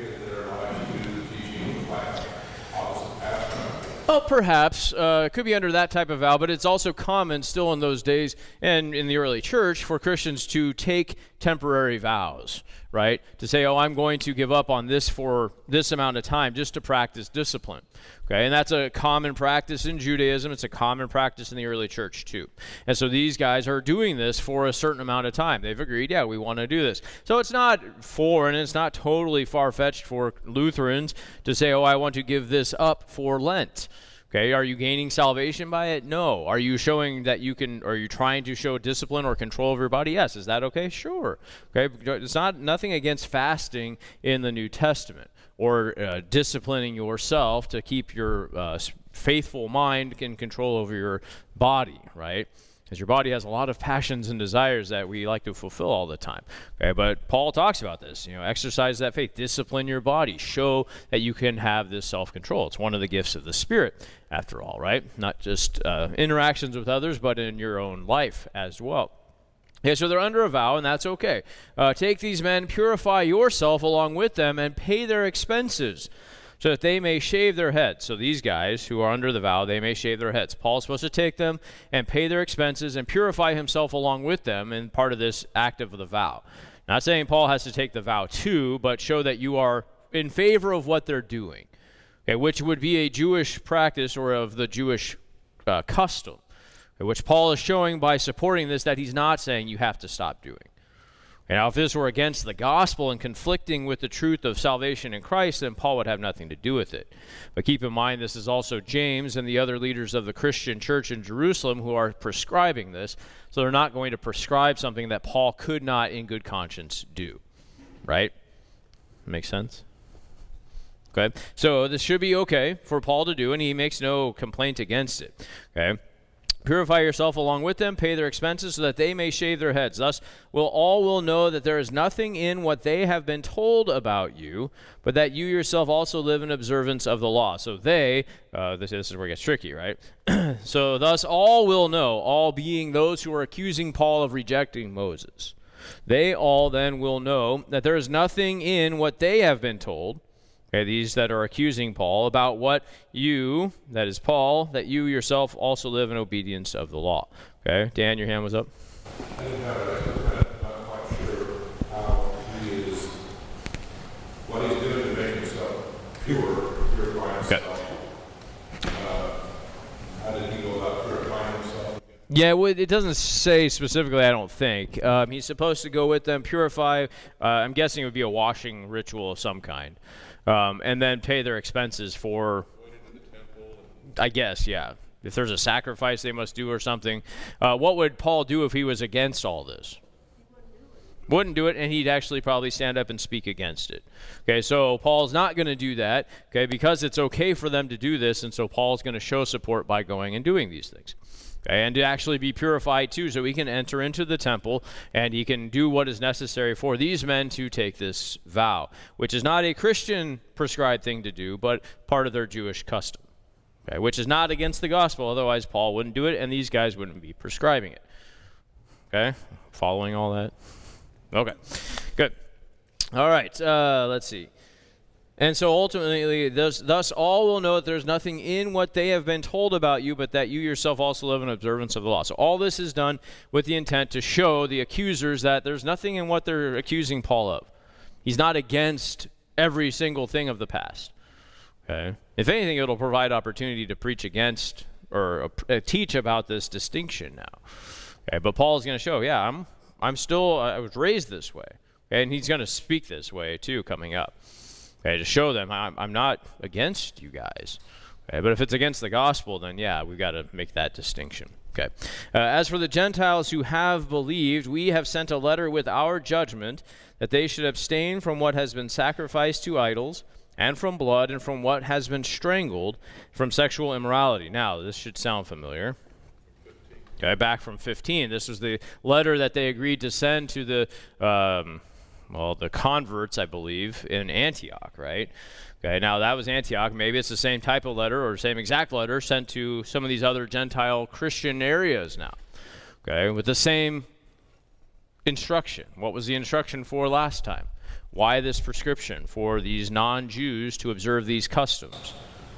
Well, perhaps. Uh, it could be under that type of vow, but it's also common still in those days and in the early church for Christians to take temporary vows, right? To say, oh, I'm going to give up on this for this amount of time just to practice discipline. Okay, and that's a common practice in Judaism. It's a common practice in the early church too. And so these guys are doing this for a certain amount of time. They've agreed, yeah, we want to do this. So it's not foreign, and it's not totally far-fetched for Lutherans to say, oh, I want to give this up for Lent. Okay, are you gaining salvation by it? No. Are you showing that you can, are you trying to show discipline or control of your body? Yes. Is that okay? Sure. Okay, it's not nothing against fasting in the New Testament, or uh, disciplining yourself to keep your uh, faithful mind in control over your body, right? Because your body has a lot of passions and desires that we like to fulfill all the time. Okay, but Paul talks about this. You know, exercise that faith, discipline your body, show that you can have this self-control. It's one of the gifts of the Spirit, after all, right? Not just uh, interactions with others, but in your own life as well. Okay, so they're under a vow, and that's okay. Uh, take these men, purify yourself along with them, and pay their expenses, so that they may shave their heads. So these guys who are under the vow, they may shave their heads. Paul's supposed to take them and pay their expenses and purify himself along with them in part of this act of the vow. Not saying Paul has to take the vow too, but show that you are in favor of what they're doing, okay, which would be a Jewish practice or of the Jewish uh, custom, okay, which Paul is showing by supporting this that he's not saying you have to stop doing. Now, if this were against the gospel and conflicting with the truth of salvation in Christ, then Paul would have nothing to do with it. But keep in mind, this is also James and the other leaders of the Christian church in Jerusalem who are prescribing this. So they're not going to prescribe something that Paul could not in good conscience do. Right? Makes sense? Okay. So this should be okay for Paul to do, and he makes no complaint against it. Okay. Purify yourself along with them, pay their expenses, so that they may shave their heads. Thus will all will know that there is nothing in what they have been told about you, but that you yourself also live in observance of the law. So they, uh, this, this is where it gets tricky, right? So thus all will know, all being those who are accusing Paul of rejecting Moses. They all then will know that there is nothing in what they have been told, okay, these that are accusing Paul, about what you, that is Paul, that you yourself also live in obedience of the law. Okay, Dan, your hand was up. I didn't have it. I'm kind of not quite sure how he is, what he's doing to make himself pure, purify himself. Okay. Uh, how did he go about purifying himself? Yeah, well, it doesn't say specifically, I don't think. Um, he's supposed to go with them, purify. Uh, I'm guessing it would be a washing ritual of some kind. Um, and then pay their expenses for, I guess, yeah. If there's a sacrifice they must do or something. Uh, what would Paul do if he was against all this? Wouldn't do it, and he'd actually probably stand up and speak against it. Okay, so Paul's not going to do that, okay, because it's okay for them to do this, and so Paul's going to show support by going and doing these things. Okay, and to actually be purified too, so he can enter into the temple and he can do what is necessary for these men to take this vow, which is not a Christian prescribed thing to do, but part of their Jewish custom, okay, which is not against the gospel. Otherwise, Paul wouldn't do it, and these guys wouldn't be prescribing it. Okay, following all that? Okay, good. All right, uh, let's see. And so ultimately, thus, thus all will know that there's nothing in what they have been told about you, but that you yourself also live in observance of the law. So all this is done with the intent to show the accusers that there's nothing in what they're accusing Paul of. He's not against every single thing of the past. Okay. If anything, it'll provide opportunity to preach against or uh, teach about this distinction now. Okay. But Paul's going to show, yeah, I'm I'm still I was raised this way, okay? And he's going to speak this way too coming up. Okay, to show them I'm, I'm not against you guys. Okay, but if it's against the gospel, then yeah, we've got to make that distinction. Okay. Uh, as for the Gentiles who have believed, we have sent a letter with our judgment that they should abstain from what has been sacrificed to idols, and from blood, and from what has been strangled, from sexual immorality. Now, this should sound familiar. Okay, back from fifteen, this was the letter that they agreed to send to the um, well, the converts, I believe, in Antioch, right? Okay, now that was Antioch. Maybe it's the same type of letter or same exact letter sent to some of these other Gentile Christian areas now, okay, with the same instruction. What was the instruction for last time? Why this prescription for these non-Jews to observe these customs?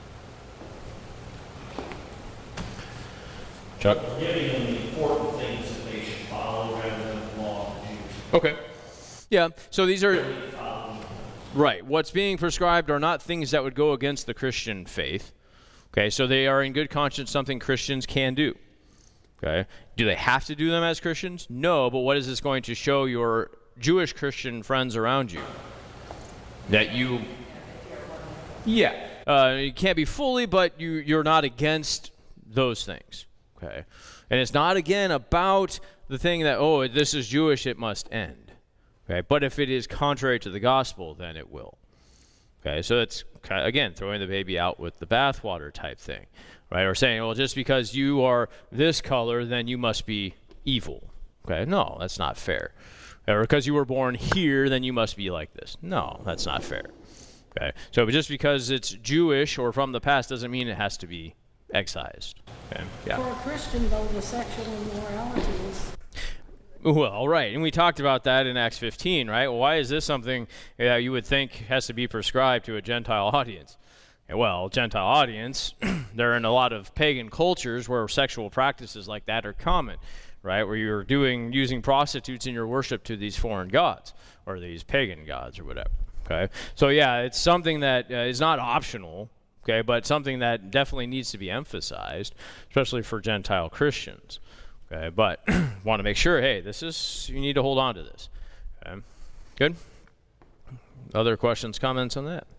Chuck? Giving them the important things that they should follow rather than the law of the Jews. Okay. Yeah, so these are, right, what's being prescribed are not things that would go against the Christian faith. Okay, so they are in good conscience something Christians can do. Okay, do they have to do them as Christians? No, but what is this going to show your Jewish Christian friends around you? That you, yeah, uh, you can't be fully, but you, you're not against those things. Okay, and it's not, again, about the thing that, oh, this is Jewish, it must end. Okay, but if it is contrary to the gospel, then it will. Okay, so it's, again, throwing the baby out with the bathwater type thing, right? Or saying, well, just because you are this color, then you must be evil. Okay, no, that's not fair. Or because you were born here, then you must be like this. No, that's not fair. Okay, so just because it's Jewish or from the past doesn't mean it has to be excised. Okay, yeah. For a Christian, though, the sexual immorality is... Well, right, and we talked about that in Acts fifteen, right? Well, why is this something that you would think has to be prescribed to a Gentile audience? Well, Gentile audience, they're in a lot of pagan cultures where sexual practices like that are common, right? Where you're doing using prostitutes in your worship to these foreign gods or these pagan gods or whatever. Okay, so yeah, it's something that uh, is not optional. Okay, but something that definitely needs to be emphasized, especially for Gentile Christians. Okay, but want to make sure, hey, this is, you need to hold on to this. Okay, good? Other questions, comments on that?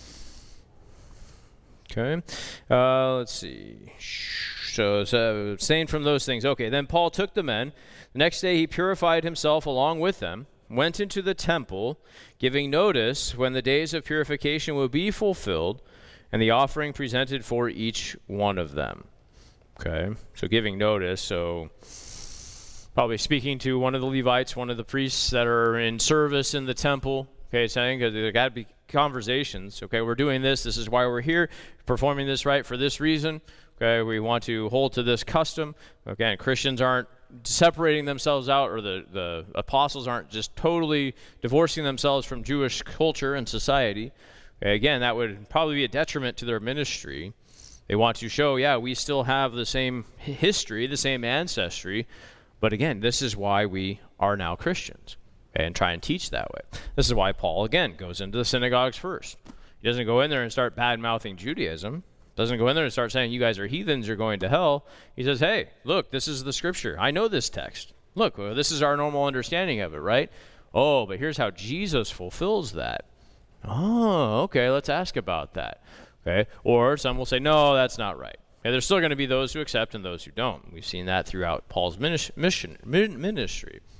Okay, uh, let's see. So, so abstain from those things. Okay, then Paul took the men. The next day he purified himself along with them, went into the temple, giving notice when the days of purification would be fulfilled, and the offering presented for each one of them. Okay, so giving notice, so probably speaking to one of the Levites, one of the priests that are in service in the temple, okay, saying there got to be conversations. Okay, we're doing this, this is why we're here, performing this right for this reason. Okay, we want to hold to this custom. Again, Christians aren't separating themselves out, or the, the apostles aren't just totally divorcing themselves from Jewish culture and society. Okay, again, that would probably be a detriment to their ministry. They want to show, yeah, we still have the same history, the same ancestry, but again, this is why we are now Christians, okay, and try and teach that way. This is why Paul, again, goes into the synagogues first. He doesn't go in there and start bad-mouthing Judaism. Doesn't go in there and start saying, you guys are heathens, you're going to hell. He says, hey, look, this is the scripture. I know this text. Look, well, this is our normal understanding of it, right? Oh, but here's how Jesus fulfills that. Oh, okay, let's ask about that. Okay, or some will say, no, that's not right. Okay, there's still going to be those who accept and those who don't. We've seen that throughout Paul's mission, mission ministry.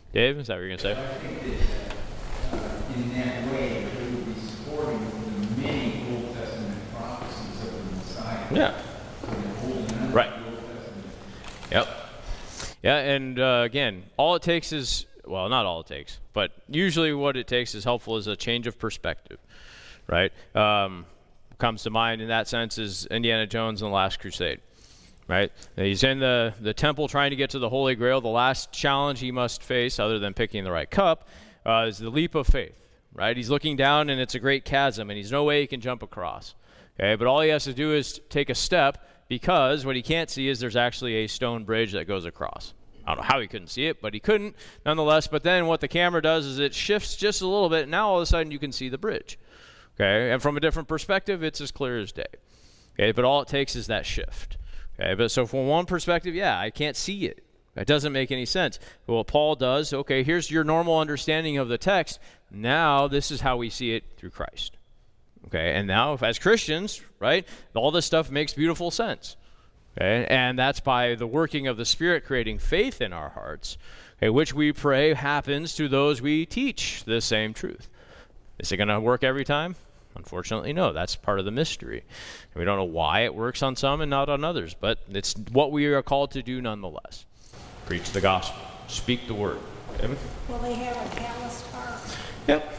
Dave, is that what you're going to say? I think that uh, in that way, it would be supporting the many Old Testament prophecies of the Messiah. Yeah. So they're holding on to Right. the Old Testament. Yep. Yeah, and uh, again, all it takes is, well, not all it takes, but usually what it takes is helpful is a change of perspective, right? Um, comes to mind in that sense is Indiana Jones and the Last Crusade, right? He's in the, the temple trying to get to the Holy Grail. The last challenge he must face, other than picking the right cup, uh, is the leap of faith, right? He's looking down, and it's a great chasm, and he's no way he can jump across, okay? But all he has to do is take a step, because what he can't see is there's actually a stone bridge that goes across. I don't know how he couldn't see it, but he couldn't nonetheless. But then what the camera does is it shifts just a little bit, and now all of a sudden you can see the bridge. Okay, and from a different perspective, it's as clear as day. Okay, but all it takes is that shift. Okay, but so from one perspective, yeah, I can't see it. That doesn't make any sense. But what Paul does, okay, here's your normal understanding of the text. Now this is how we see it through Christ. Okay, and now if, as Christians, right, all this stuff makes beautiful sense. Okay, and that's by the working of the Spirit creating faith in our hearts, okay, which we pray happens to those we teach the same truth. Is it going to work every time? Unfortunately, no. That's part of the mystery. And we don't know why it works on some and not on others, but it's what we are called to do nonetheless. Preach the gospel. Speak the word. Okay? Will they have a calloused heart? Yep.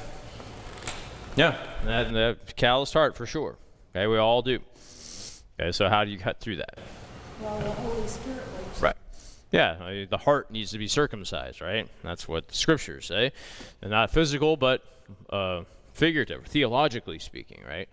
Yeah, that, that calloused heart for sure. Okay, we all do. Okay, so how do you cut through that? Well, the Holy Spirit works. Right. Yeah, I mean, the heart needs to be circumcised, right? That's what the scriptures say. And not physical, but uh, figurative, theologically speaking, right?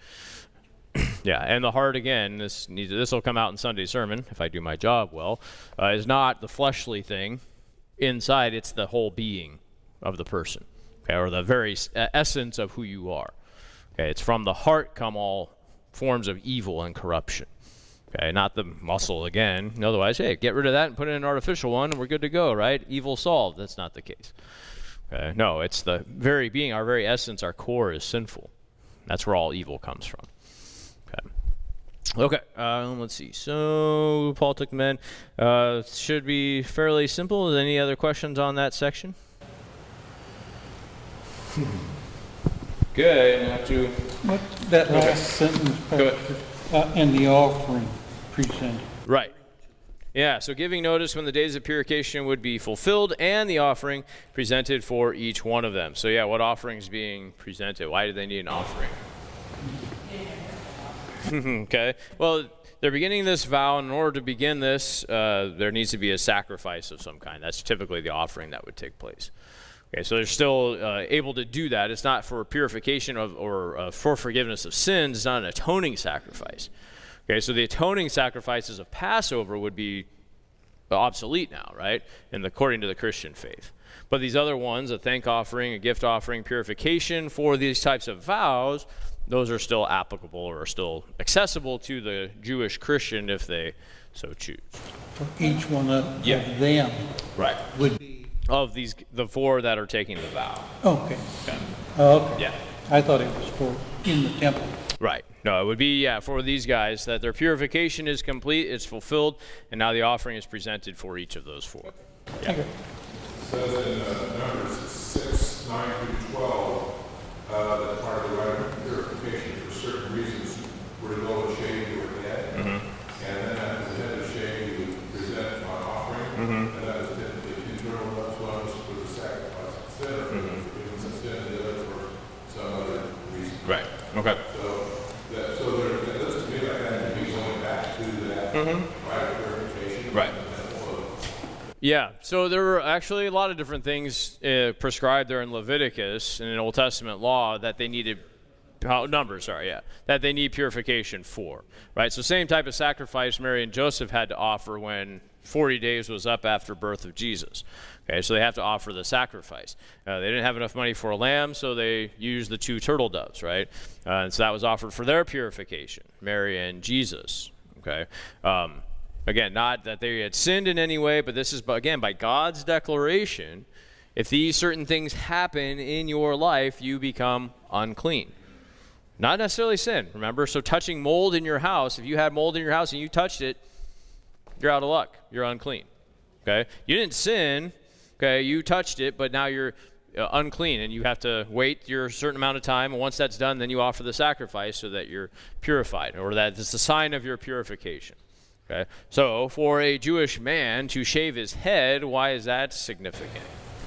Yeah, and the heart, again, this needs, this will come out in Sunday's sermon, if I do my job well, uh, is not the fleshly thing inside, it's the whole being of the person, okay, or the very s- essence of who you are. Okay, it's from the heart come all forms of evil and corruption. Okay, not the muscle again. Otherwise, hey, get rid of that and put in an artificial one, and we're good to go, right? Evil solved. That's not the case. Okay, no, it's the very being, our very essence, our core is sinful. That's where all evil comes from. Okay, okay. Uh, let's see. So Paul took the men. Uh, should be fairly simple. Any other questions on that section? Good. I have to. What, that Okay. last sentence, Go ahead. Pastor, uh, and the offering presented. Right. Yeah, so giving notice when the days of purification would be fulfilled and the offering presented for each one of them. So yeah, what offering's being presented? Why do they need an offering? Okay. Well, they're beginning this vow, and in order to begin this, uh, there needs to be a sacrifice of some kind. That's typically the offering that would take place. Okay, so they're still uh, able to do that. It's not for purification of or uh, for forgiveness of sins. It's not an atoning sacrifice. Okay, so the atoning sacrifices of Passover would be obsolete now, right? And according to the Christian faith. But these other ones, a thank offering, a gift offering, purification for these types of vows, those are still applicable or are still accessible to the Jewish Christian if they so choose. For each one of Yeah. of them Right. would be, Of these, the four that are taking the vow. okay. Okay. Oh, okay. Yeah. I thought it was for in the temple. Right. No, it would be, yeah, for these guys that their purification is complete, it's fulfilled, and now the offering is presented for each of those four. Yeah. Okay. It says in uh, Numbers six, nine through twelve, uh, that part of the rite of purification for certain reasons were to go and shave your head. Mm-hmm. And then at the head of shave, you would present an offering. Mm-hmm. And that was typically two turtle doves, one was for the sacrifice of sin, or for the forgiveness of sin, and the other for some other reason. Right. Okay. So, that, so there, it looks to me like that would be going back to that rite of purification. Right. And that whole- Yeah, so there were actually a lot of different things uh, prescribed there in Leviticus and in Old Testament law that they needed, oh, numbers, sorry, yeah, that they need purification for, right? So same type of sacrifice Mary and Joseph had to offer when forty days was up after birth of Jesus. Okay, so they have to offer the sacrifice. Uh, they didn't have enough money for a lamb, so they used the two turtle doves, right? Uh, and so that was offered for their purification, Mary and Jesus, okay? Um, Again, not that they had sinned in any way, but this is, again, by God's declaration, if these certain things happen in your life, you become unclean. Not necessarily sin, remember? So touching mold in your house, if you had mold in your house and you touched it, you're out of luck. You're unclean. Okay? You didn't sin, okay, you touched it, but now you're uh, unclean, and you have to wait your certain amount of time. And once that's done, then you offer the sacrifice so that you're purified, or that it's a sign of your purification. Okay, so for a Jewish man to shave his head, why is that significant?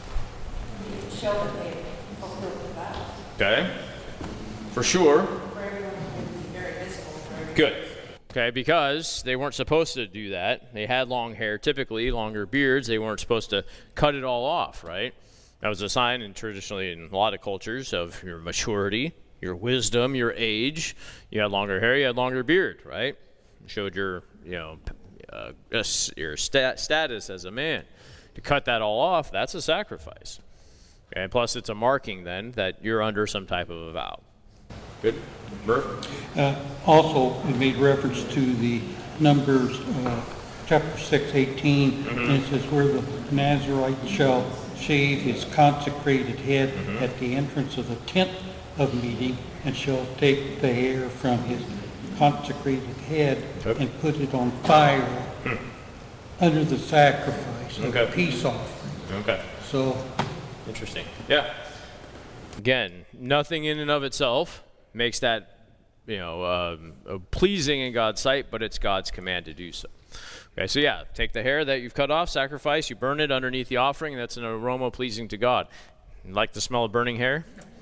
Show that they fulfilled the vow. Okay, for sure. For everyone, it would be very visible for everyone. Good. Okay, because they weren't supposed to do that. They had long hair, typically longer beards. They weren't supposed to cut it all off, right? That was a sign, and traditionally in a lot of cultures, of your maturity, your wisdom, your age. You had longer hair, you had longer beard, right? It showed your, you know, uh, your stat status as a man. To cut that all off, that's a sacrifice. Okay, and plus it's a marking then that you're under some type of a vow. Good. Murph? Uh, Also, it made reference to the Numbers, uh, chapter six, eighteen, and it says, where the Nazarite shall shave his consecrated head at the entrance of the tent of meeting, and shall take the hair from his consecrated head Okay. and put it on fire under the sacrifice of Okay. peace offering. Okay. So, Interesting. Yeah. Again, nothing in and of itself makes that, you know, um, uh, pleasing in God's sight, but it's God's command to do so. Okay, so yeah, take the hair that you've cut off, sacrifice, you burn it underneath the offering, and that's an aroma pleasing to God. You like the smell of burning hair?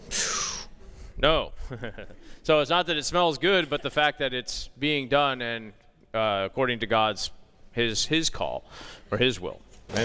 No. So it's not that it smells good, but the fact that it's being done and uh, according to God's, his, his call, or his will. Okay?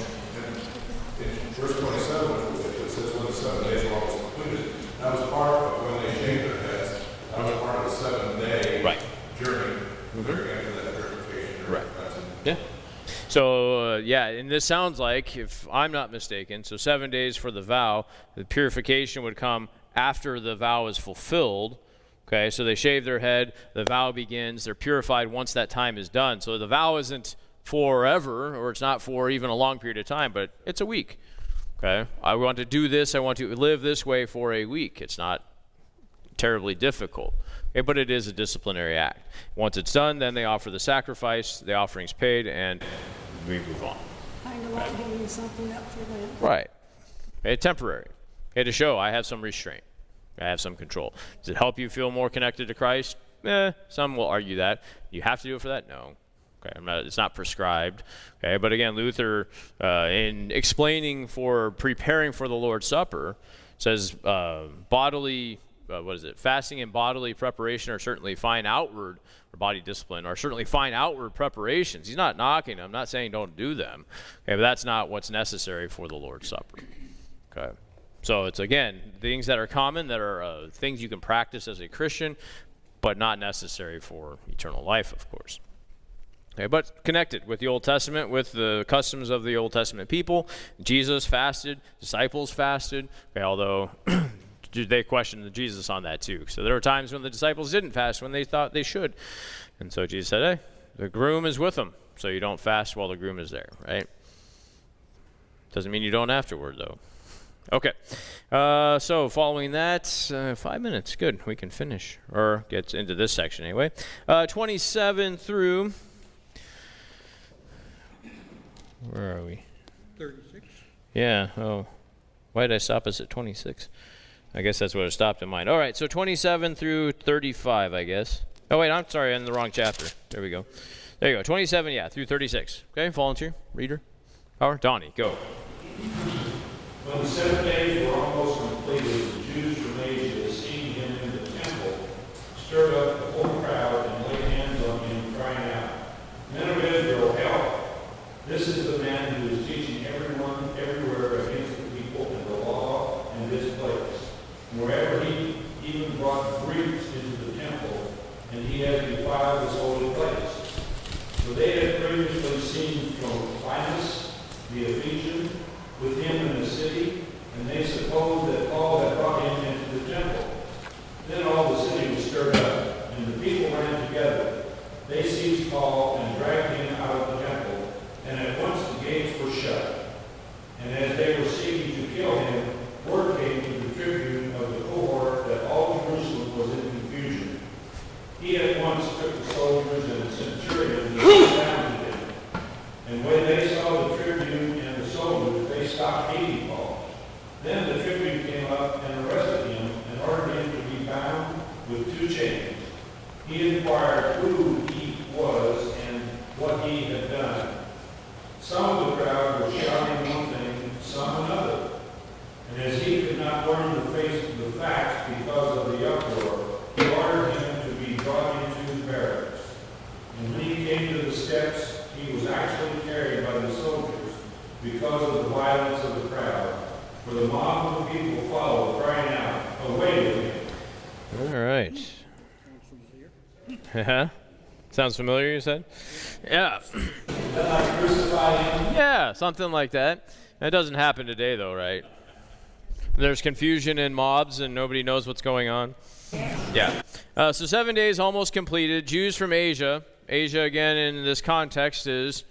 In verse twenty-seven, it says when the seven days law was completed, that was part of when they shaved their heads. That was part of the seven-day Right. journey. Journey after that purification. Right. That's it. Yeah. So, uh, yeah, and this sounds like, if I'm not mistaken, so seven days for the vow, the purification would come after the vow is fulfilled. Okay, so they shave their head, the vow begins, they're purified once that time is done. So the vow isn't forever, or it's not for even a long period of time, but it's a week. Okay, I want to do this, I want to live this way for a week. It's not terribly difficult. Okay, but it is a disciplinary act. Once it's done, then they offer the sacrifice, the offering's paid, and we move on. Kind of like giving something up for them. Right. Okay, temporary. Okay, to show I have some restraint. I have some control. Does it help you feel more connected to Christ? Eh, some will argue that. You have to do it for that? No. Okay, I'm not, it's not prescribed. Okay, but again, Luther, uh, in explaining for preparing for the Lord's Supper, says uh, bodily, uh, what is it, fasting and bodily preparation are certainly fine outward, or body discipline, are certainly fine outward preparations. He's not knocking them, not saying don't do them. Okay, but that's not what's necessary for the Lord's Supper. Okay. So it's, again, things that are common, that are uh, things you can practice as a Christian, but not necessary for eternal life, of course. Okay, but connected with the Old Testament, with the customs of the Old Testament people. Jesus fasted, disciples fasted, okay, although they questioned Jesus on that too. So there were times when the disciples didn't fast when they thought they should. And so Jesus said, hey, the groom is with them, so you don't fast while the groom is there, right? Doesn't mean you don't afterward, though. Okay, uh, so following that, uh, five minutes, good, we can finish, or get into this section anyway. Uh, twenty-seven through, where are we? thirty-six. Yeah, oh, why did I stop us at twenty-six? I guess that's what it stopped in mind. All right, so twenty-seven through thirty-five, I guess. Oh, wait, I'm sorry, I'm in the wrong chapter. There we go. There you go, twenty-seven, yeah, through thirty-six. Okay, volunteer, reader, power, Donnie, go. When the seven days were almost completed, the Jews from Asia, seeing him in the temple, stirred up the whole crowd and laid hands on him, crying out, Men of Israel, help! This is the man who is teaching everyone everywhere against the people and the law in this place. Wherever he even brought Greeks into the temple, and he has defiled this holy place. For they had previously seen Trophimus, the Ephesian, with him in the city, and they supposed that Paul had brought him into the temple. Then all the city was stirred up, and the people ran together. They seized Paul and dragged him out of the temple, and at once the gates were shut. And as they were seeking to kill him, word came to the tribune of the cohort that all Jerusalem was in confusion. He at once took the soldiers and the centurion and surrounded him. And when they saw the tribune and the soldiers, they stopped he inquired who he was and what he had done. Some of the crowd were shouting one thing, some another. And as he could not learn the face of the facts because of the uproar, he ordered him to be brought into the barracks. And when he came to the steps, he was actually carried by the soldiers because of the violence of the crowd. For the mob of people followed, crying out, "Away with him!" All right. Yeah. Sounds familiar, you said? Yeah. Yeah, something like that. That doesn't happen today, though, right? There's confusion in mobs and nobody knows what's going on. Yeah. Uh, so seven days almost completed. Jews from Asia. Asia, again, in this context, is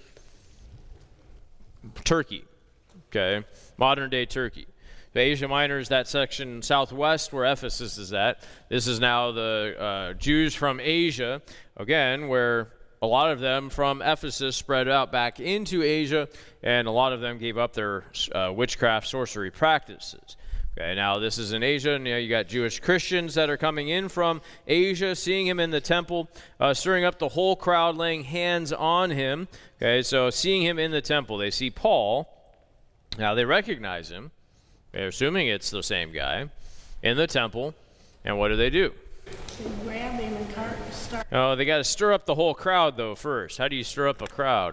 Turkey. Okay. Modern-day Turkey. The Asia Minor is that section southwest where Ephesus is at. This is now the uh, Jews from Asia, again, where a lot of them from Ephesus spread out back into Asia, and a lot of them gave up their uh, witchcraft, sorcery practices. Okay, now this is in Asia, and you know, you got Jewish Christians that are coming in from Asia, seeing him in the temple, uh, stirring up the whole crowd, laying hands on him. Okay, so seeing him in the temple, they see Paul. Now they recognize him. They're assuming it's the same guy in the temple, and what do they do? They grab him and car- start. Oh, they got to stir up the whole crowd, though, first. How do you stir up a crowd?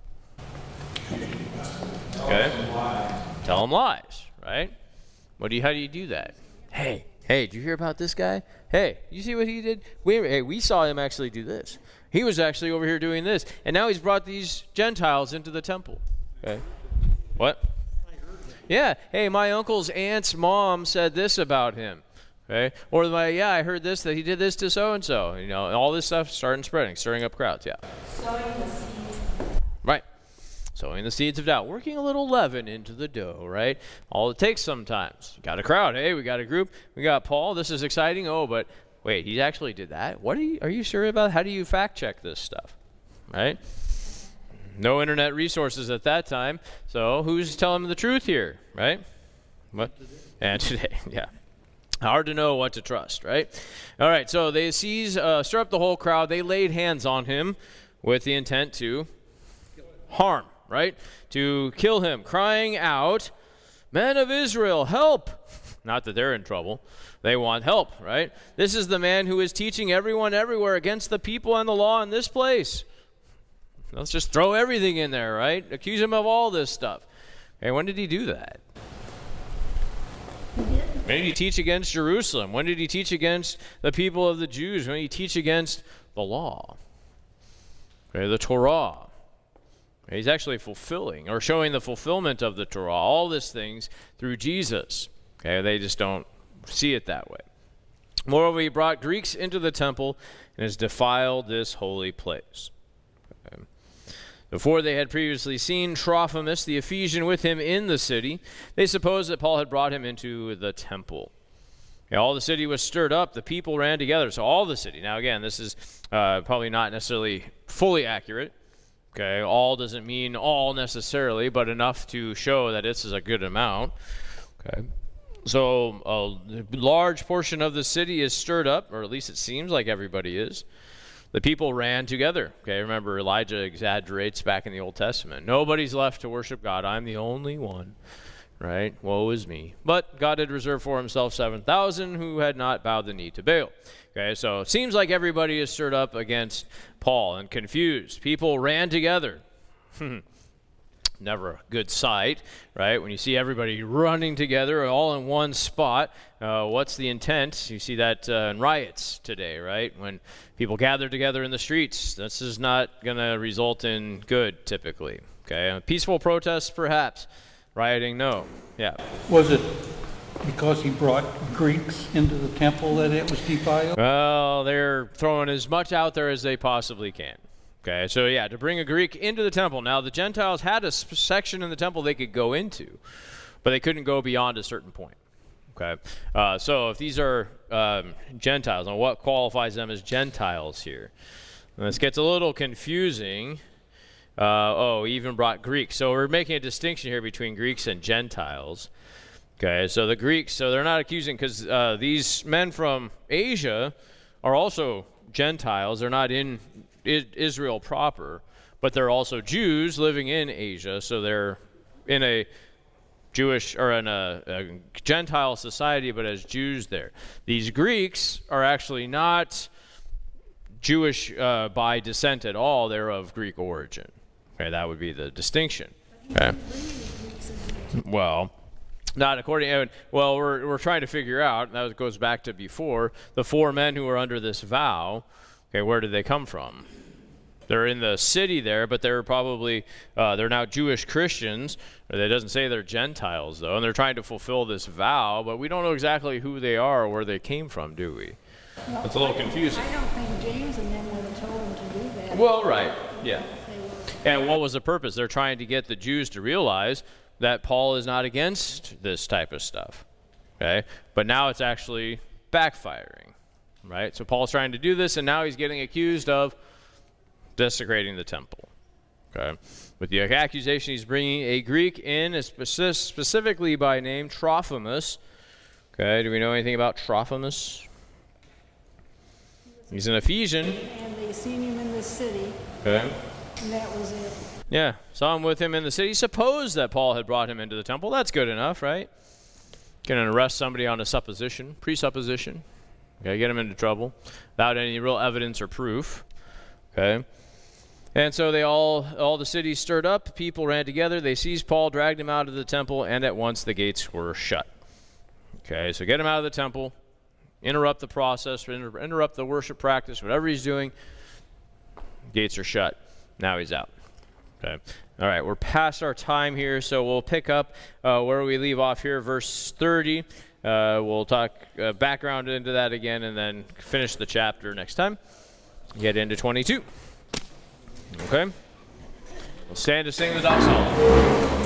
Okay. Tell them lies, right? What do you? How do you do that? Hey, hey, did you hear about this guy? Hey, you see what he did? We, hey, we saw him actually do this. He was actually over here doing this, and now he's brought these Gentiles into the temple. Okay. What? Yeah. Hey, my uncle's aunt's mom said this about him. Okay. Or my yeah, I heard this that he did this to so and so. You know, all this stuff starting spreading, stirring up crowds. Yeah. Sowing the seeds. Right. Sowing the seeds of doubt, working a little leaven into the dough. Right. All it takes sometimes. You got a crowd. Hey, we got a group. We got Paul. This is exciting. Oh, but wait, he actually did that. What are you? Are you sure about? How do you fact check this stuff? Right. No internet resources at that time, so who's telling the truth here, right? What? And today, yeah. Hard to know what to trust, right? All right, so they seize, uh, stir up the whole crowd. They laid hands on him with the intent to harm, right? To kill him, crying out, "Men of Israel, help!" Not that they're in trouble. They want help, right? This is the man who is teaching everyone everywhere against the people and the law in this place. Let's just throw everything in there, right? Accuse him of all this stuff. Okay, when did he do that? He did. When did he teach against Jerusalem? When did he teach against the people of the Jews? When did he teach against the law? Okay, the Torah. Okay, he's actually fulfilling or showing the fulfillment of the Torah. All these things through Jesus. Okay, they just don't see it that way. Moreover, he brought Greeks into the temple and has defiled this holy place. Okay. Before they had previously seen Trophimus, the Ephesian, with him in the city, they supposed that Paul had brought him into the temple. Okay, all the city was stirred up. The people ran together. So all the city. Now, again, this is uh, probably not necessarily fully accurate. Okay, all doesn't mean all necessarily, but enough to show that this is a good amount. Okay. So a large portion of the city is stirred up, or at least it seems like everybody is. The people ran together. Okay, remember Elijah exaggerates back in the Old Testament. Nobody's left to worship God. I'm the only one, right? Woe is me. But God had reserved for himself seven thousand who had not bowed the knee to Baal. Okay, so it seems like everybody is stirred up against Paul and confused. People ran together. Never a good sight, right? When you see everybody running together all in one spot, uh, what's the intent? You see that uh, in riots today, right? When people gather together in the streets, this is not going to result in good, typically. Okay, uh, peaceful protests, perhaps. Rioting, no. Yeah. Was it because he brought Greeks into the temple that it was defiled? Well, they're throwing as much out there as they possibly can. Okay, so yeah, to bring a Greek into the temple. Now, the Gentiles had a sp- section in the temple they could go into, but they couldn't go beyond a certain point. Okay, uh, so if these are um, Gentiles, and what qualifies them as Gentiles here? And this gets a little confusing. Uh, oh, he even brought Greeks. So we're making a distinction here between Greeks and Gentiles. Okay, so the Greeks, so they're not accusing, because uh, these men from Asia are also Gentiles. They're not in I- Israel proper, but they're also Jews living in Asia, so they're in a Jewish or in a, a Gentile society, but as Jews there. These Greeks are actually not Jewish uh, by descent at all. They're of Greek origin. Okay, that would be the distinction. Okay. Well, not according to, well, we're, we're trying to figure out, that goes back to before, the four men who were under this vow, okay, where did they come from? They're in the city there, but they're probably, uh, they're now Jewish Christians. It doesn't say they're Gentiles, though, and they're trying to fulfill this vow, but we don't know exactly who they are or where they came from, do we? Well, It's a little I don't- confusing. I don't think James and them would have told them to do that. Well, right, yeah. They were- And what was the purpose? They're trying to get the Jews to realize that Paul is not against this type of stuff, okay? But now it's actually backfiring, right? So Paul's trying to do this, and now he's getting accused of desecrating the temple, okay? With the accusation, he's bringing a Greek in, a speci- specifically by name Trophimus, okay? Do we know anything about Trophimus? He's an Ephesian, And they seen him in the city, okay? and that was it. Yeah, saw him with him in the city. Suppose that Paul had brought him into the temple. That's good enough, right? Can arrest somebody on a supposition, presupposition. Okay, get him into trouble without any real evidence or proof. Okay, and so they all, all the city stirred up. People ran together. They seized Paul, dragged him out of the temple, and at once the gates were shut. Okay, so get him out of the temple, interrupt the process, inter- interrupt the worship practice, whatever he's doing. Gates are shut. Now he's out. Okay. All right, we're past our time here, so we'll pick up uh, where we leave off here, verse thirty. Uh, we'll talk uh, background into that again and then finish the chapter next time. Get into twenty-two. Okay? We'll stand to sing the doxology.